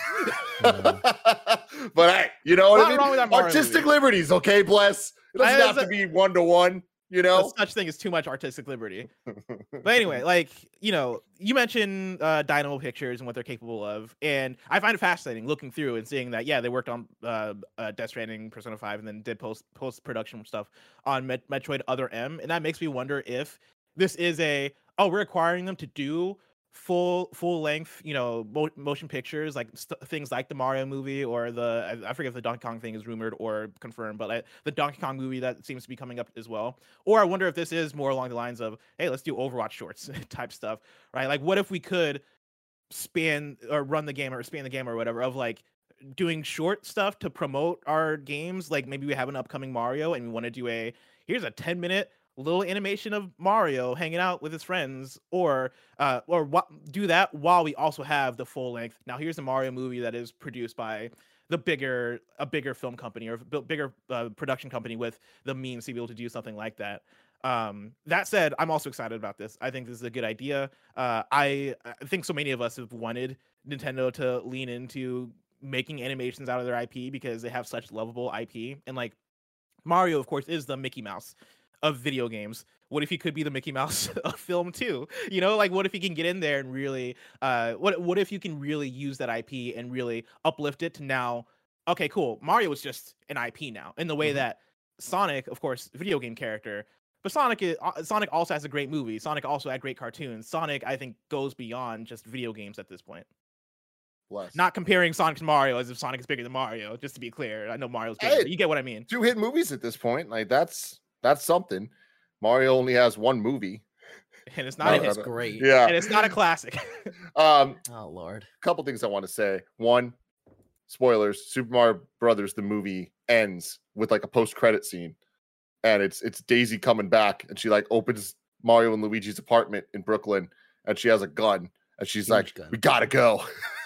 Mm. But hey, you know what Not I mean? wrong with that Mario Artistic movie. liberties, okay, bless. It doesn't I- have to be one to one, you No know. such thing as too much artistic liberty. But anyway, like, you know, you mentioned uh, Dynamo Pictures and what they're capable of, and I find it fascinating looking through and seeing that, yeah, they worked on uh, uh, Death Stranding, Persona five, and then did post post production stuff on Met- Metroid Other M, and that makes me wonder if this is a oh, we're acquiring them to do full full length, you know, mo- motion pictures like st- things like the Mario movie or the I, I forget if the Donkey Kong thing is rumored or confirmed, but like, the Donkey Kong movie that seems to be coming up as well. Or I wonder if this is more along the lines of, hey, let's do Overwatch shorts type stuff, right? Like, what if we could span or run the game or span the game or whatever of like doing short stuff to promote our games? Like maybe we have an upcoming Mario and we want to do a here's a ten minute little animation of Mario hanging out with his friends, or uh or what do that while we also have the full length. Now here's a Mario movie that is produced by the bigger a bigger film company or b- bigger uh, production company with the means to be able to do something like that. Um, that said, I'm also excited about this. I think this is a good idea. Uh, I, I think so many of us have wanted Nintendo to lean into making animations out of their I P because they have such lovable I P. And like Mario, of course, is the Mickey Mouse of video games. What if he could be the Mickey Mouse of film too? You know, like what if he can get in there and really, uh, what what if you can really use that I P and really uplift it to now? Okay, cool. Mario is just an I P now, in the way Mhm. that Sonic, of course, video game character. But Sonic is uh, Sonic also has a great movie. Sonic also had great cartoons. Sonic, I think, goes beyond just video games at this point. Bless. Not comparing Sonic to Mario as if Sonic is bigger than Mario. Just to be clear, I know Mario's bigger. Hey. But you get what I mean. Two hit movies at this point. Like that's that's something. Mario only has one movie. And it's not No, a no, hit. It's no. great. Yeah. And it's not a classic. Um, Oh Lord. couple things I want to say. One, spoilers, Super Mario Brothers the movie ends with like a post-credit scene. And it's it's Daisy coming back and she like opens Mario and Luigi's apartment in Brooklyn and she has a gun and she's Huge like, gun. we gotta go.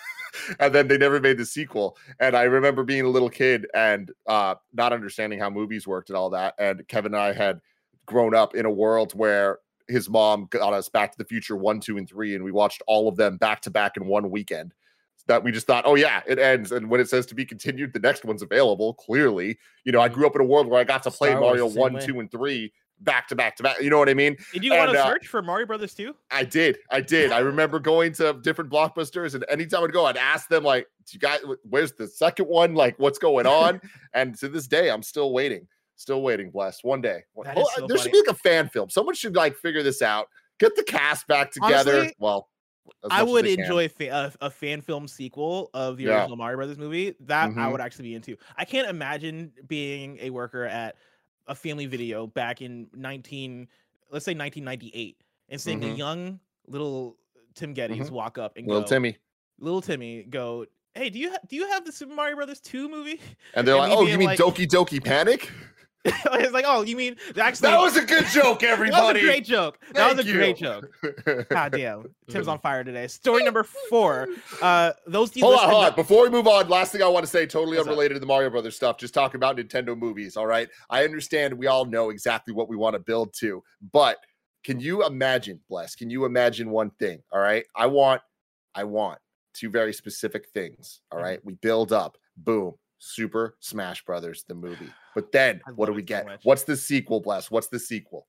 And then they never made the sequel. And I remember being a little kid and uh not understanding how movies worked and all that. And Kevin and I had grown up in a world where his mom got us Back to the Future one, two, and three, and we watched all of them back to back in one weekend. That we just thought, oh yeah, it ends. And when it says to be continued, the next one's available. Clearly, you know, I grew up in a world where I got to play Star Wars Mario the same one, way. two, and three back to back to back. You know what I mean? Did you want And, to uh, search for Mario Brothers two? I did. I did. I remember going to different blockbusters, and anytime I'd go, I'd ask them, like, do you guys, where's the second one? Like, what's going on? And to this day, I'm still waiting. Still waiting, blessed. One day. That Well, is so there should funny. be like a fan film. Someone should like figure this out. Get the cast back together. Honestly, well, as I much as would they can. enjoy fa- a, a fan film sequel of the Yeah. original Mario Brothers movie. That I Mhm. would actually be into. I can't imagine being a worker at a family video back in nineteen, let's say nineteen ninety-eight, and seeing a Mhm. young little Tim Geddes Mhm. walk up and Little go, Timmy. little Timmy, go, hey, do you ha- do you have the Super Mario Brothers two movie? And they're And like, me oh, being you mean like- Doki Doki Panic? It's like, oh, you mean actually That was a good joke, that was everybody. a great joke. That was Thank a great you. joke. God damn, Tim's on fire today. Story number four. Uh, those Hold on, listed- hold on. Before we move on, last thing I want to say, totally What's up? unrelated to the Mario Brothers stuff, just talking about Nintendo movies. All right. I understand we all know exactly what we want to build to, but can you imagine, Bless? Can you imagine one thing? All right. I want, I want two very specific things. All Mhm. right. We build up, boom, Super Smash Brothers, the movie. But then I what do love we it so get? much. What's the sequel, Bless? What's the sequel?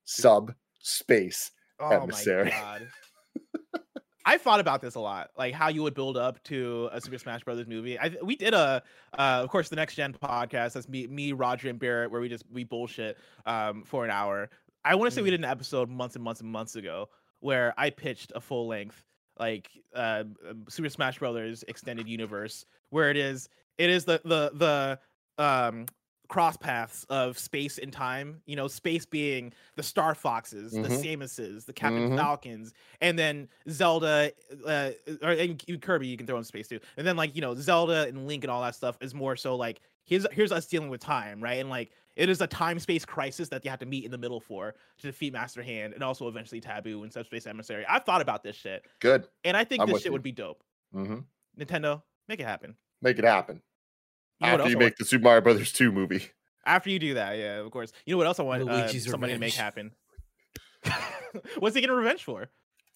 Subspace. Oh Emissary. my god. I thought about this a lot, like how you would build up to a Super Smash Brothers movie. I th- we did a, uh, of course, the Next Gen podcast. That's me, me, Roger, and Barrett, where we just we bullshit um for an hour. I want to say we did an episode months and months and months ago where I pitched a full length like uh Super Smash Brothers extended universe, where it is it is the the the um cross paths of space and time, you know, space being the Star Foxes, the Mhm. Samuses, the Captain Mhm. Falcons, and then Zelda, uh, or and you- Kirby, you can throw in space too. And then like, you know, Zelda and Link and all that stuff is more so like here's here's us dealing with time, right? And like it is a time space crisis that you have to meet in the middle for to defeat Master Hand and also eventually Taboo and Subspace Emissary. I've thought about this shit, Good. and I think I'm this with shit you. would be dope. Mm-hmm. Nintendo, make it happen. Make it happen. You know what After else you I make want- the Super Mario Brothers two movie. After you do that, yeah, of course. You know what else I want uh, Luigi's somebody to make Revenge. happen? What's he getting revenge for?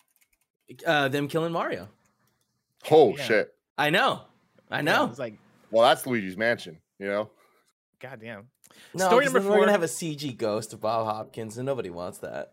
Uh, them killing Mario. Oh Yeah. shit. I know. I Yeah, know. it's like, Well, that's Luigi's Mansion, you know? goddamn. No, Story 'cause number then we're four. gonna have a C G ghost of Bob Hopkins, and nobody wants that.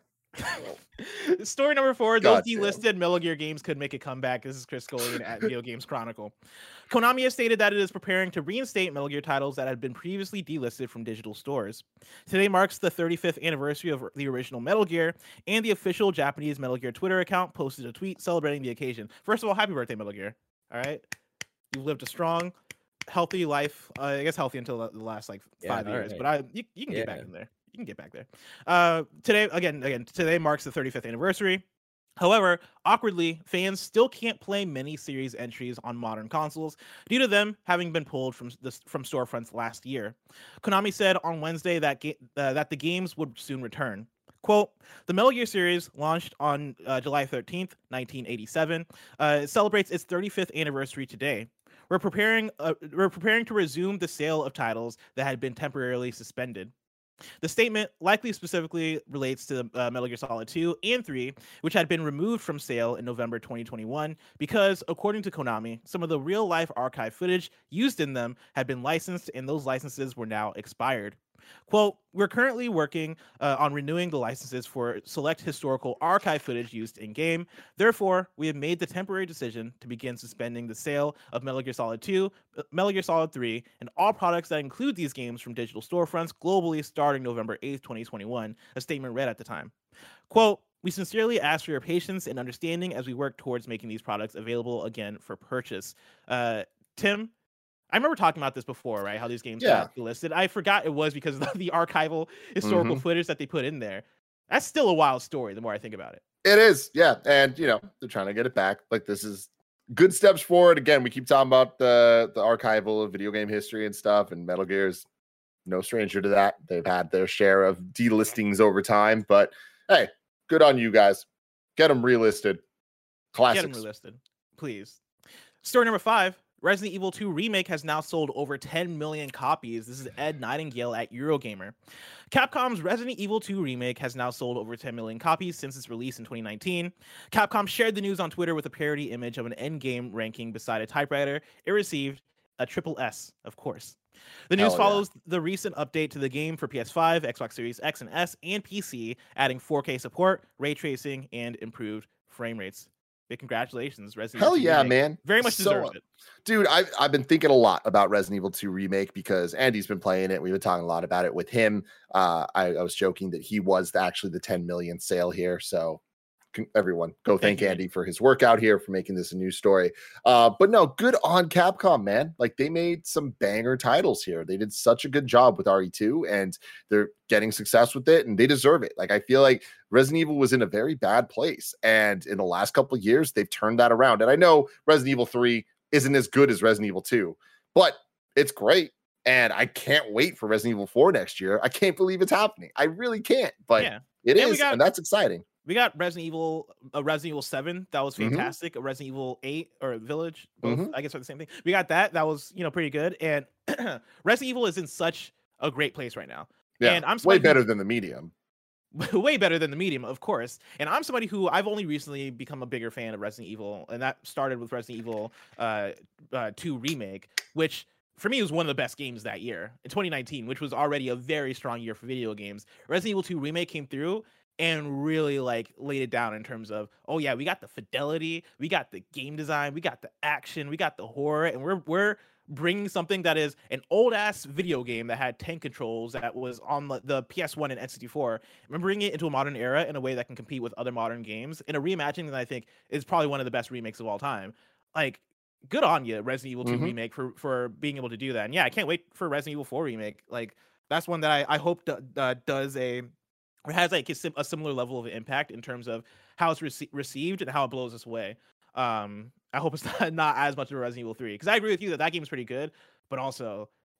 Story number four. Those Goddamn. delisted Metal Gear games could make a comeback. This is Chris Scullion at Video Games Chronicle. Konami has stated that it is preparing to reinstate Metal Gear titles that had been previously delisted from digital stores. Today marks the thirty-fifth anniversary of the original Metal Gear, and the official Japanese Metal Gear Twitter account posted a tweet celebrating the occasion. First of all, happy birthday, Metal Gear. All right? You've lived a strong, healthy life. Uh, I guess healthy until the last like Yeah, five all years, right. but I you, you can get back Yeah. in there. You can get back there. Uh, today again, again, today marks the thirty-fifth anniversary. However, awkwardly, fans still can't play many series entries on modern consoles due to them having been pulled from the, from storefronts last year. Konami said on Wednesday that ga- uh, that the games would soon return. Quote, the Metal Gear series launched on uh, July thirteenth, nineteen eighty-seven. Uh, it celebrates its thirty-fifth anniversary today. We're preparing uh, we're preparing to resume the sale of titles that had been temporarily suspended. The statement likely specifically relates to uh, Metal Gear Solid two and three, which had been removed from sale in November twenty twenty-one because, according to Konami, some of the real-life archive footage used in them had been licensed and those licenses were now expired. Quote, we're currently working uh, on renewing the licenses for select historical archive footage used in-game. Therefore, we have made the temporary decision to begin suspending the sale of Metal Gear Solid two, uh, Metal Gear Solid three, and all products that include these games from digital storefronts globally starting November eighth, twenty twenty-one, a statement read at the time. Quote, we sincerely ask for your patience and understanding as we work towards making these products available again for purchase. Uh, Tim, I remember talking about this before, right? How these games Yeah. got delisted. I forgot it was because of the archival historical Mhm. footage that they put in there. That's still a wild story the more I think about it. It is, yeah. And you know, they're trying to get it back. Like this is good steps forward. Again, we keep talking about the the archival of video game history and stuff, and Metal Gear's no stranger to that. They've had their share of delistings over time, but hey, good on you guys. Get them relisted. Classics. Get them relisted, please. Story number five. Resident Evil two Remake has now sold over ten million copies. This is Ed Nightingale at Eurogamer. Capcom's Resident Evil two Remake has now sold over ten million copies since its release in twenty nineteen. Capcom shared the news on Twitter with a parody image of an endgame ranking beside a typewriter. It received a triple S, of course. The news Hell yeah. follows the recent update to the game for P S five, Xbox Series X and S, and P C, adding four K support, ray tracing, and improved frame rates. Big congratulations, Resident Hell Evil two yeah, Remake. man. Very much So, deserves it. Dude, I've, I've been thinking a lot about Resident Evil two Remake because Andy's been playing it. We've been talking a lot about it with him. Uh, I, I was joking that he was the, actually the ten million sale here. So con- everyone, go Thank thank you, Andy for his work out here for making this a new story. Uh, but no, good on Capcom, man. Like they made some banger titles here. They did such a good job with R E two and they're getting success with it and they deserve it. Like I feel like Resident Evil was in a very bad place. And in the last couple of years, they've turned that around. And I know Resident Evil three isn't as good as Resident Evil two, but it's great. And I can't wait for Resident Evil four next year. I can't believe it's happening. I really can't, but Yeah. it And we is, got- and that's exciting. We got Resident Evil, uh, Resident Evil seven. That was Mhm. fantastic. A Resident Evil eight or Village, both Mhm. I guess are the same thing. We got that. That was, you know, pretty good. And Resident Evil is in such a great place right now. Yeah, And I'm way somebody who- better than the medium. way better than the medium, of course. And I'm somebody who I've only recently become a bigger fan of Resident Evil, and that started with Resident Evil uh, uh, two Remake, which for me was one of the best games that year in twenty nineteen, which was already a very strong year for video games. Resident Evil two Remake came through and really like laid it down in terms of, oh yeah, we got the fidelity, we got the game design, we got the action, we got the horror, and we're we're bringing something that is an old ass video game that had tank controls that was on the, the P S one and N sixty-four, and bringing it into a modern era in a way that can compete with other modern games in a reimagining that I think is probably one of the best remakes of all time. Like, good on you, Resident Evil two Mhm. Remake, for for being able to do that. And yeah, I can't wait for Resident Evil four Remake. Like, that's one that I, I hope do, uh, does a or has like a, sim- a similar level of impact in terms of how it's rece- received and how it blows us away. Um, I hope it's not, not as much of a Resident Evil three, because I agree with you that that game is pretty good, but also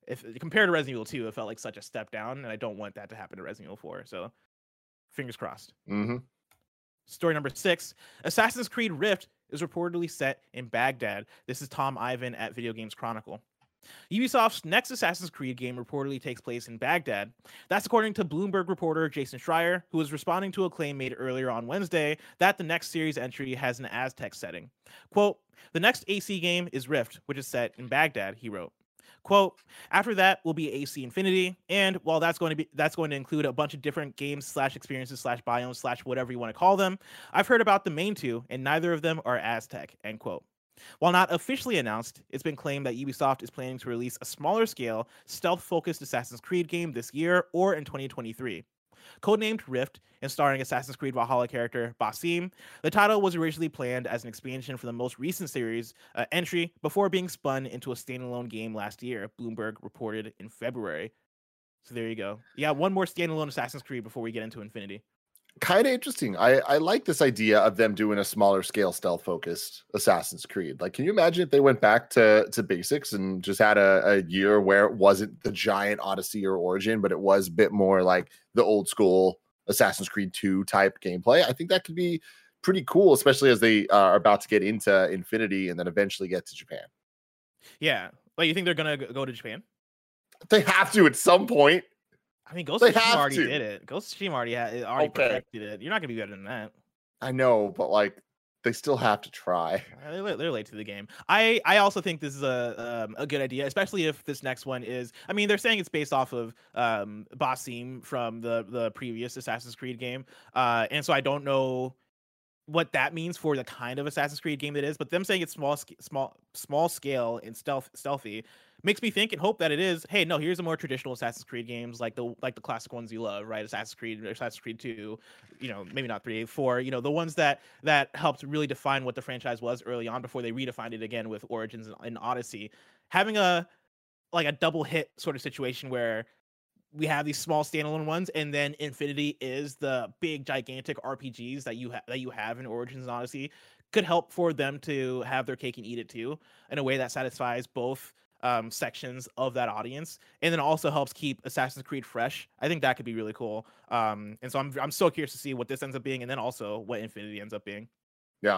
if compared to Resident Evil two, it felt like such a step down, and I don't want that to happen to Resident Evil four. So, fingers crossed. Mm-hmm. Story number six: Assassin's Creed Rift is reportedly set in Baghdad. This is Tom Ivan at Video Games Chronicle. Ubisoft's next Assassin's Creed game reportedly takes place in Baghdad. That's according to Bloomberg reporter Jason Schreier, who was responding to a claim made earlier on Wednesday that the next series entry has an Aztec setting. Quote, "The next A C game is Rift, which is set in Baghdad," he wrote. Quote, "After that will be A C Infinity, and while that's going to be that's going to include a bunch of different games slash experiences slash biomes slash whatever you want to call them, I've heard about the main two, and neither of them are Aztec," end quote. While not officially announced, it's been claimed that Ubisoft is planning to release a smaller scale, stealth-focused Assassin's Creed game this year or in twenty twenty-three. Codenamed Rift and starring Assassin's Creed Valhalla character Basim, the title was originally planned as an expansion for the most recent series uh, entry before being spun into a standalone game last year, Bloomberg reported in February. So there you go. Yeah, one more standalone Assassin's Creed before we get into Infinity. Kind of interesting. I, I like this idea of them doing a smaller scale stealth focused Assassin's Creed. Like, can you imagine if they went back to, to basics and just had a, a year where it wasn't the giant Odyssey or Origin, but it was a bit more like the old school Assassin's Creed two type gameplay? I think that could be pretty cool, especially as they uh, are about to get into Infinity and then eventually get to Japan. Yeah. Like, you think they're going to go to Japan? They have to at some point. I mean, Ghost They of Tsushima have already to. did it. Ghost of Tsushima already had already Okay. perfected it. You're not gonna be better than that. I know, but like they still have to try. Uh, They're, they're late to the game. I, I also think this is a um, a good idea, especially if this next one is. I mean, they're saying it's based off of um, Basim from the the previous Assassin's Creed game, uh, and so I don't know what that means for the kind of Assassin's Creed game it is. But them saying it's small, sc- small, small scale and stealth, stealthy makes me think and hope that it is. Hey, no, here's a more traditional Assassin's Creed games like the like the classic ones you love, right? Assassin's Creed, Assassin's Creed two, you know, maybe not three, four, you know, the ones that that helped really define what the franchise was early on before they redefined it again with Origins and, and Odyssey. Having a like a double hit sort of situation where we have these small standalone ones, and then Infinity is the big gigantic R P Gs that you have that you have in Origins and Odyssey, could help for them to have their cake and eat it too, in a way that satisfies both um, sections of that audience, and then also helps keep Assassin's Creed fresh. I think that could be really cool. Um, and so I'm I'm so curious to see what this ends up being, and then also what Infinity ends up being. Yeah.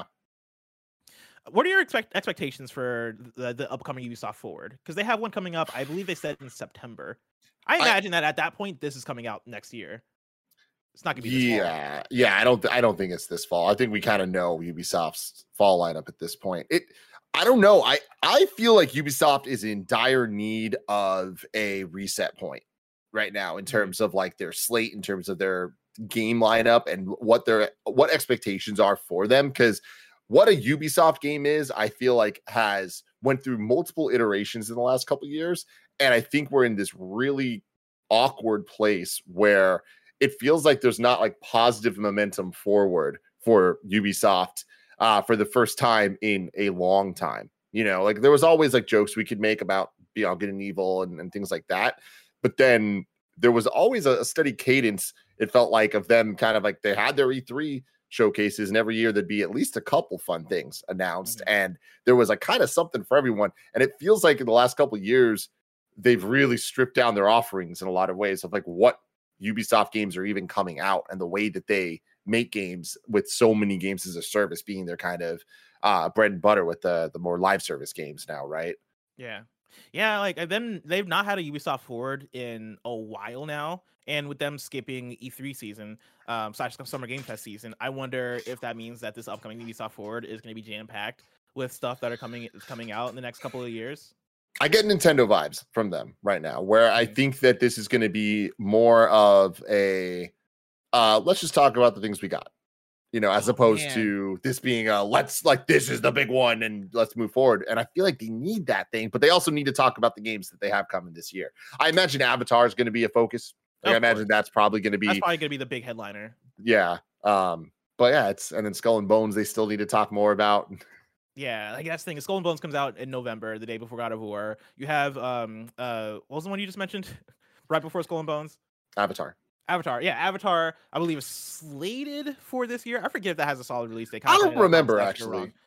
What are your expect expectations for the, the upcoming Ubisoft Forward? Because they have one coming up, I believe they said in September. I imagine I, that at that point, this is coming out next year. It's not gonna be this yeah, fall. yeah. I don't. I don't think it's this fall. I think we kind of know Ubisoft's fall lineup at this point. It. I don't know. I I feel like Ubisoft is in dire need of a reset point right now in terms of like their slate, in terms of their game lineup, and what their what expectations are for them. Because what a Ubisoft game is, I feel like has went through multiple iterations in the last couple of years. And I think we're in this really awkward place where it feels like there's not like positive momentum forward for Ubisoft uh, for the first time in a long time. You know, like there was always like jokes we could make about Beyond Good and Evil and, and things like that. But then there was always a, a steady cadence, it felt like, of them kind of like they had their E three showcases, and every year there'd be at least a couple fun things announced. Mm-hmm. And there was like kind of something for everyone. And it feels like in the last couple of years, they've really stripped down their offerings in a lot of ways of like what Ubisoft games are even coming out and the way that they make games, with so many games as a service being their kind of uh, bread and butter with the, the more live service games now, right? Yeah. Yeah, like then they've not had a Ubisoft Forward in a while now. And with them skipping E three season, um, slash Summer Game Fest season, I wonder if that means that this upcoming Ubisoft Forward is going to be jam-packed with stuff that are coming coming out in the next couple of years. I get Nintendo vibes from them right now, where I think that this is going to be more of a uh, let's just talk about the things we got, you know, as Oh, opposed man. to this being a let's like this is the big one and let's move forward. And I feel like they need that thing, but they also need to talk about the games that they have coming this year. I imagine Avatar is going to be a focus. Like, I Of imagine course. that's probably going to be, That's probably going to be the big headliner. yeah. Um, but yeah, it's and then Skull and Bones they still need to talk more about. Yeah, like that's the thing. Skull and Bones comes out in November, the day before God of War. You have um uh what was the one you just mentioned right before Skull and Bones? Avatar. Avatar. Yeah, Avatar, I believe is slated for this year. I forget if that has a solid release date. I don't Kinda- remember I'm actually. wrong.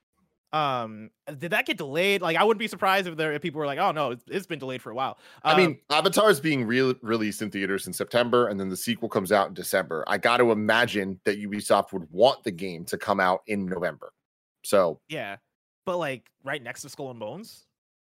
Um, did that get delayed? Like, I wouldn't be surprised if there if people were like, "Oh no, it's, it's been delayed for a while." I Um, mean, Avatar is being re- released in theaters in September, and then the sequel comes out in December. I got to imagine that Ubisoft would want the game to come out in November. So yeah, but like right next to Skull and Bones.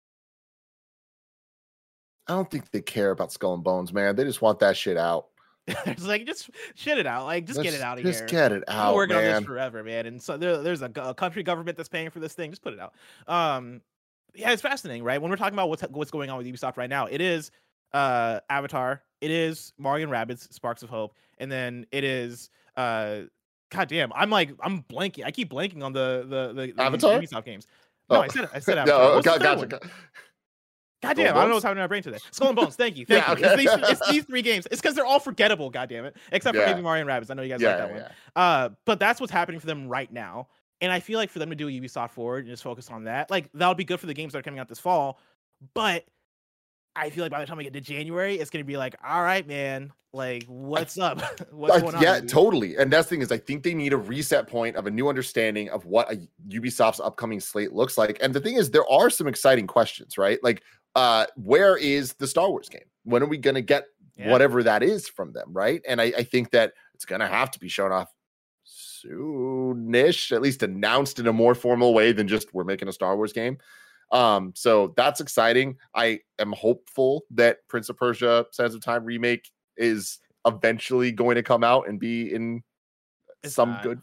I don't think they care about Skull and Bones, man. They just want that shit out. It's like just shit it out, like just get Let's it out of just here. get it We've been out, working on this man. forever, man, and so there, there's a, go- a country government that's paying for this thing. Just put it out. Um, yeah, it's fascinating, right? When we're talking about what's what's going on with Ubisoft right now, it is uh Avatar, it is Mario and Rabbids Sparks of Hope, and then it is uh, God damn, I'm like I'm blanking. I keep blanking on the the the, the Avatar? Ubisoft games. No, Oh. I said I said No, Avatar. What's the got, third gotcha. one? got- God Skull damn, and I don't know Bones? what's happening in my brain today. Skull and Bones, thank you, thank Yeah, you. It's, okay. these, it's these three games. It's because they're all forgettable, God damn it. Except for Yeah. maybe Mario and Rabbids. I know you guys Yeah, like that yeah, one. yeah. Uh, but that's what's happening for them right now. And I feel like for them to do a Ubisoft Forward and just focus on that, like that'll be good for the games that are coming out this fall. But I feel like by the time we get to January, it's gonna be like, all right, man, like what's up? What's I- going on? yeah, Ubi? totally. And that's the thing is, I think they need a reset point of a new understanding of what a Ubisoft's upcoming slate looks like. And the thing is, there are some exciting questions, right? Like, uh, where is the Star Wars game? When are we going to get Yeah. whatever that is from them, right? And I, I think that it's going to have to be shown off soonish, at least announced in a more formal way than just we're making a Star Wars game. Um, so that's exciting. I am hopeful that Prince of Persia Sands of Time remake is eventually going to come out and be in It's some not. good.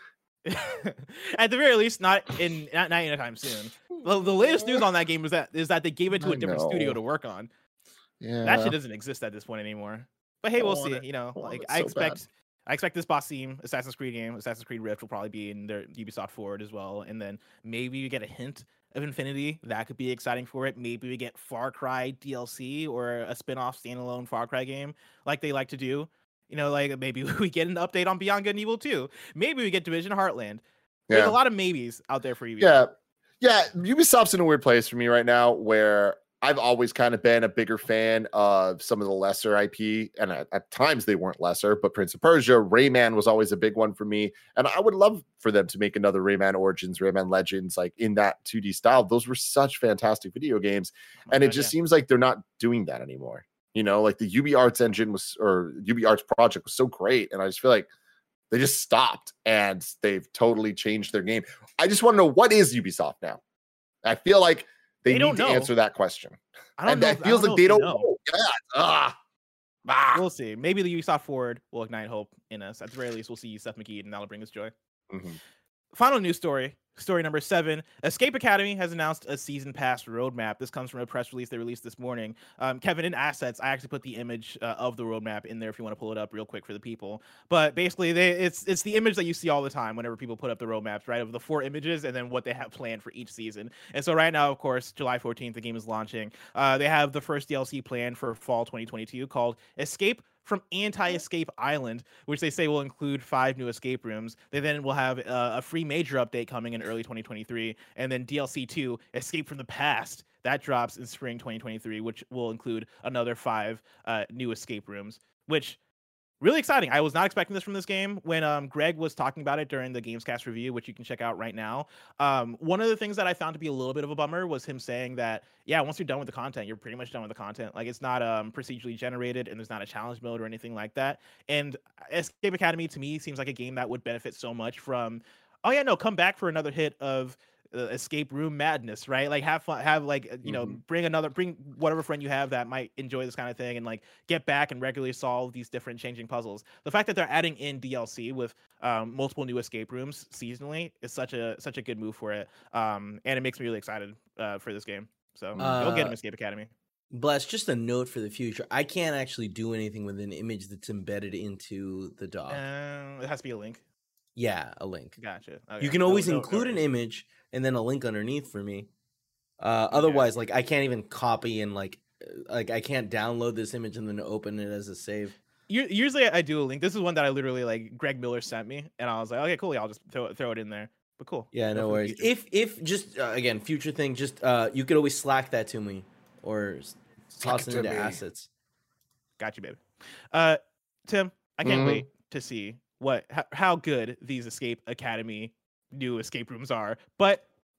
At the very least, not in not, not anytime soon. The, the latest news on that game is that is that they gave it to I a different studio know. to work on. Yeah, That shit doesn't exist at this point anymore. But hey, I we'll want see. it. You know, I want like it I so bad. expect, I expect this boss theme Assassin's Creed game, Assassin's Creed Rift will probably be in their Ubisoft Forward as well, and then maybe we get a hint of Infinity. That could be exciting for it. Maybe we get Far Cry D L C or a spin-off standalone Far Cry game, like they like to do. You know, like maybe we get an update on Beyond Good and Evil two. Maybe we get Division Heartland. There's Yeah. a lot of maybes out there for Ubisoft. Yeah. Yeah. Ubisoft's in a weird place for me right now where I've always kind of been a bigger fan of some of the lesser I P. And at, at times they weren't lesser, but Prince of Persia, Rayman was always a big one for me. And I would love for them to make another Rayman Origins, Rayman Legends, like in that two D style. Those were such fantastic video games. Oh, And it God, just yeah. seems like they're not doing that anymore. You know, like the U B Arts engine was, or U B Arts project was so great. And I just feel like they just stopped and they've totally changed their game. I just want to know, what is Ubisoft now? I feel like they, They need don't to know. answer that question. I don't And know. it if- I feels don't like know they if don't know. know. Yeah. Ah. Ah. We'll see. Maybe the Ubisoft Forward will ignite hope in us. At the very least, we'll see Seth McKee, and that'll bring us joy. Mhm. Final news story. Story number seven. Escape Academy has announced a season pass roadmap. This comes from a press release they released this morning. Um, Kevin, in assets, I actually put the image uh, of the roadmap in there if you want to pull it up real quick for the people. But basically, they, it's it's the image that you see all the time whenever people put up the roadmaps, right? Of the four images and then what they have planned for each season. And so right now, of course, July fourteenth, the game is launching. Uh, they have the first D L C planned for fall twenty twenty-two called Escape from Anti-Escape Island, which they say will include five new escape rooms. They then will have uh, a free major update coming in early twenty twenty-three, and then D L C two, Escape from the Past, that drops in spring twenty twenty-three, which will include another five uh, new escape rooms, which really exciting. I was not expecting this from this game. When um, Greg was talking about it during the Gamescast review, which you can check out right now, um, one of the things that I found to be a little bit of a bummer was him saying that, yeah, once you're done with the content, you're pretty much done with the content. Like, it's not um, procedurally generated, and there's not a challenge mode or anything like that. And Escape Academy, to me, seems like a game that would benefit so much from, oh yeah, no, come back for another hit of uh, escape room madness, right? Like, have fun, have like, uh, you know, Mhm. bring another, bring whatever friend you have that might enjoy this kind of thing, and like get back and regularly solve these different changing puzzles. The fact that they're adding in D L C with um, multiple new escape rooms seasonally is such a such a good move for it, um, and it makes me really excited uh, for this game. So go get Uh, him, Escape Academy. Bless, just a note for the future. I can't actually do anything with an image that's embedded into the dock. Uh, it has to be a link. yeah, a link. Gotcha. You Okay. can No- always no- no include an worries. image and then a link underneath for me. Uh, otherwise, like I can't even copy and like uh, like I can't download this image and then open it as a save. U- Usually I do a link. This is one that I literally like Greg Miller sent me, and I was like, okay, cool. Yeah, I'll just throw it, throw it in there. But cool. Yeah, Go no for the worries. future. If if just uh, again future thing, just uh, you could always Slack that to me or s- toss it it to into me. assets. Got you, baby. Uh, Tim, I can't Mhm. wait to see what how, how good these Escape Academy new escape rooms are. But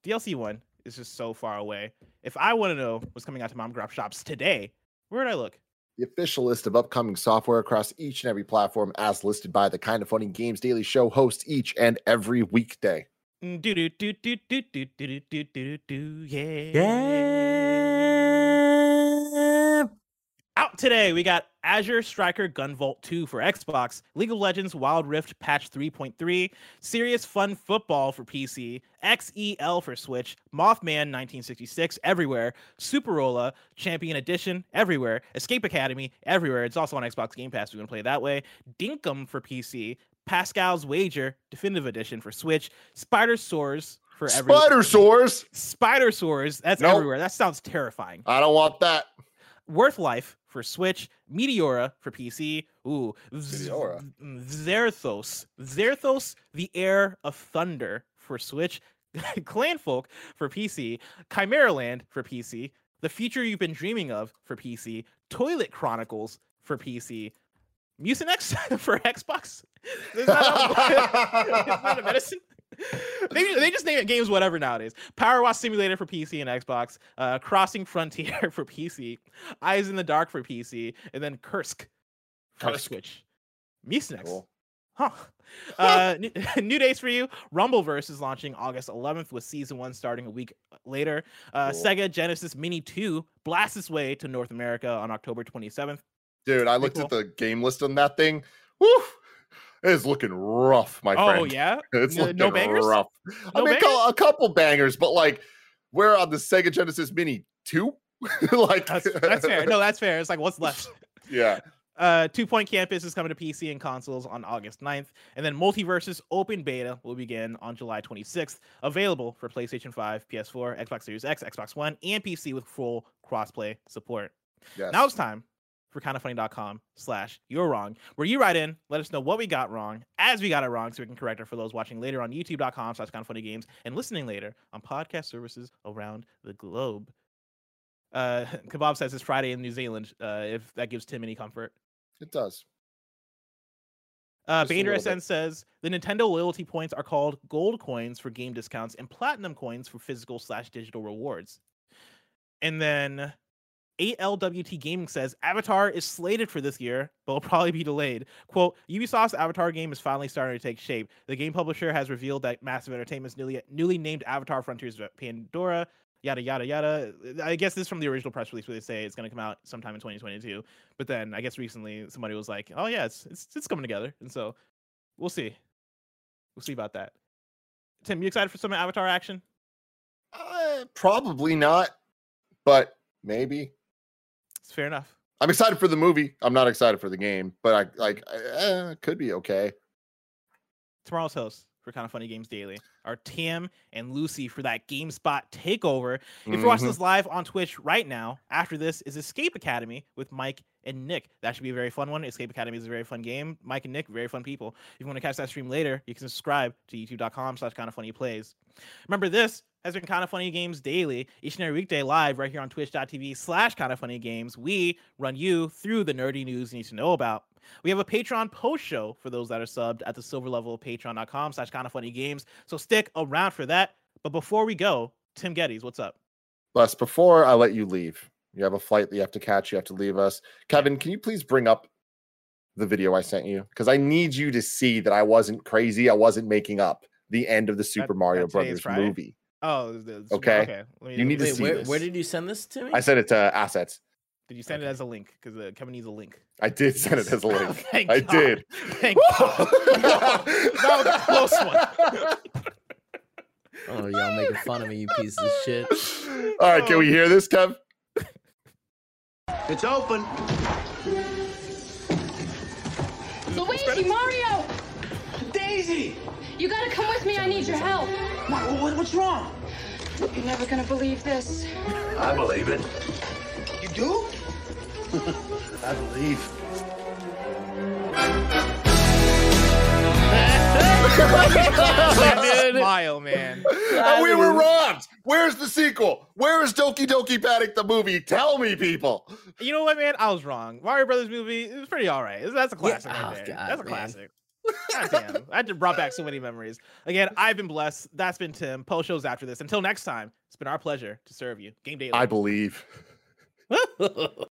D L C one is just so far away. If I want to know what's coming out to mom and pop shops today, where would I look? The official list of upcoming software across each and every platform as listed by the Kind of Funny Games Daily Show hosts each and every weekday. Do do do do do do do do do do yeah. Yeah. Out today, we got Azure Striker Gunvolt two for Xbox, League of Legends Wild Rift Patch three point three, Serious Fun Football for P C, X E L for Switch, Mothman nineteen sixty-six everywhere, Superola Champion Edition everywhere, Escape Academy everywhere. It's also on Xbox Game Pass. We're going to play it that way. Dinkum for P C, Pascal's Wager Definitive Edition for Switch, Spider Sores for everywhere. Spider Sores. Spider Sores. That's Nope. everywhere. That sounds terrifying. I don't want that. Worth Life for Switch, Meteora for P C. Ooh, Meteora. Zerthos, Zerthos, the Heir of Thunder for Switch, Clanfolk for P C, Chimera Land for P C, The Future You've Been Dreaming Of for P C, Toilet Chronicles for P C, Mucinex for Xbox. Is that a, is that a medicine? They, they just name it games whatever nowadays. Power Wash Simulator for P C and Xbox, uh, Crossing Frontier for P C, Eyes in the Dark for P C, and then Kursk for Kursk. Switch. Mucinex. Cool. Huh. Uh, new, new days for you. Rumbleverse is launching August eleventh with season one starting a week later. Uh, Cool. Sega Genesis Mini two blasts its way to North America on October twenty-seventh. Dude, I Pretty looked cool. at the game list on that thing. Woo! It is looking rough, my Oh, friend. yeah? It's No- looking no bangers? rough. I No mean, a cou- a couple bangers, but like, we're on the Sega Genesis Mini two. Like, That's, that's fair. No, that's fair. It's like, what's left? yeah. Uh, Two Point Campus is coming to P C and consoles on August ninth, and then Multiversus Open Beta will begin on July twenty-sixth, available for PlayStation five, P S four, Xbox Series X, Xbox One, and P C with full crossplay support. Yes. Now it's time for kindoffunny.com slash you're wrong, where you write in, let us know what we got wrong as we got it wrong, so we can correct it for those watching later on youtube.com slash kindoffunnygames and listening later on podcast services around the globe. Uh, Kebab says it's Friday in New Zealand, uh, if that gives Tim any comfort. It does. Uh, Just a Bader little S N bit. says the Nintendo loyalty points are called gold coins for game discounts and platinum coins for physical slash digital rewards. And then eight L W T Gaming says Avatar is slated for this year, but will probably be delayed. Quote, Ubisoft's Avatar game is finally starting to take shape. The game publisher has revealed that Massive Entertainment's newly, newly named Avatar Frontiers of Pandora, yada, yada, yada. I guess this is from the original press release where they say it's going to come out sometime in twenty twenty-two. But then I guess recently somebody was like, oh yeah, it's, it's, it's coming together. And so we'll see. We'll see about that. Tim, you excited for some Avatar action? Uh, probably not, but maybe. It's fair enough. I'm excited for the movie. I'm not excited for the game, but I like eh, it could be okay. Tomorrow's hosts for Kind of Funny Games Daily are Tim and Lucy for that GameSpot takeover. If you're watching Mhm. this live on Twitch right now, after this is Escape Academy with Mike and Nick. That should be a very fun one. Escape Academy is a very fun game. Mike and Nick, very fun people. If you want to catch that stream later, you can subscribe to youtube.com slash kind of funny plays. Remember, this has been Kind of Funny Games Daily, each and every weekday live right here on twitch.tv slash kind of funny games. We run you through the nerdy news you need to know about. We have a Patreon post show for those that are subbed at the silver level of patreon.com slash kind of funny games. So stick around for that. But before we go, Tim Geddes, what's up? Les, before I let you leave, you have a flight that you have to catch. You have to leave us. Kevin, can you please bring up the video I sent you? Because I need you to see that I wasn't crazy. I wasn't making up the end of the Super That- Mario that today's Brothers Friday? movie. Oh, the, the- Okay. okay. Let me- You need to Wait, see where, this. where did you send this to me? I sent it to assets. Did you send it as a link? Because uh, Kevin needs a link. I did send it as a link. Thank I God. did. Thank God. That was a close one. Oh, y'all making fun of me, you piece of shit. All right, can we hear this, Kev? It's open. Luigi, Mario! Daisy! You gotta come with me, I need your help. What, what, what's wrong? You're never gonna believe this. I believe it. You do? I believe. Smile, man. And we were robbed. Where's the sequel? Where is Doki Doki Panic the movie? Tell me, people. You know what, man? I was wrong. Mario Brothers movie, it was pretty all right. That's a classic Yeah. right Oh, there. God, That's a man. classic. God damn. I just brought back so many memories. Again, I've been blessed. That's been Tim. Post shows after this. Until next time, it's been our pleasure to serve you. Game Daily. I believe.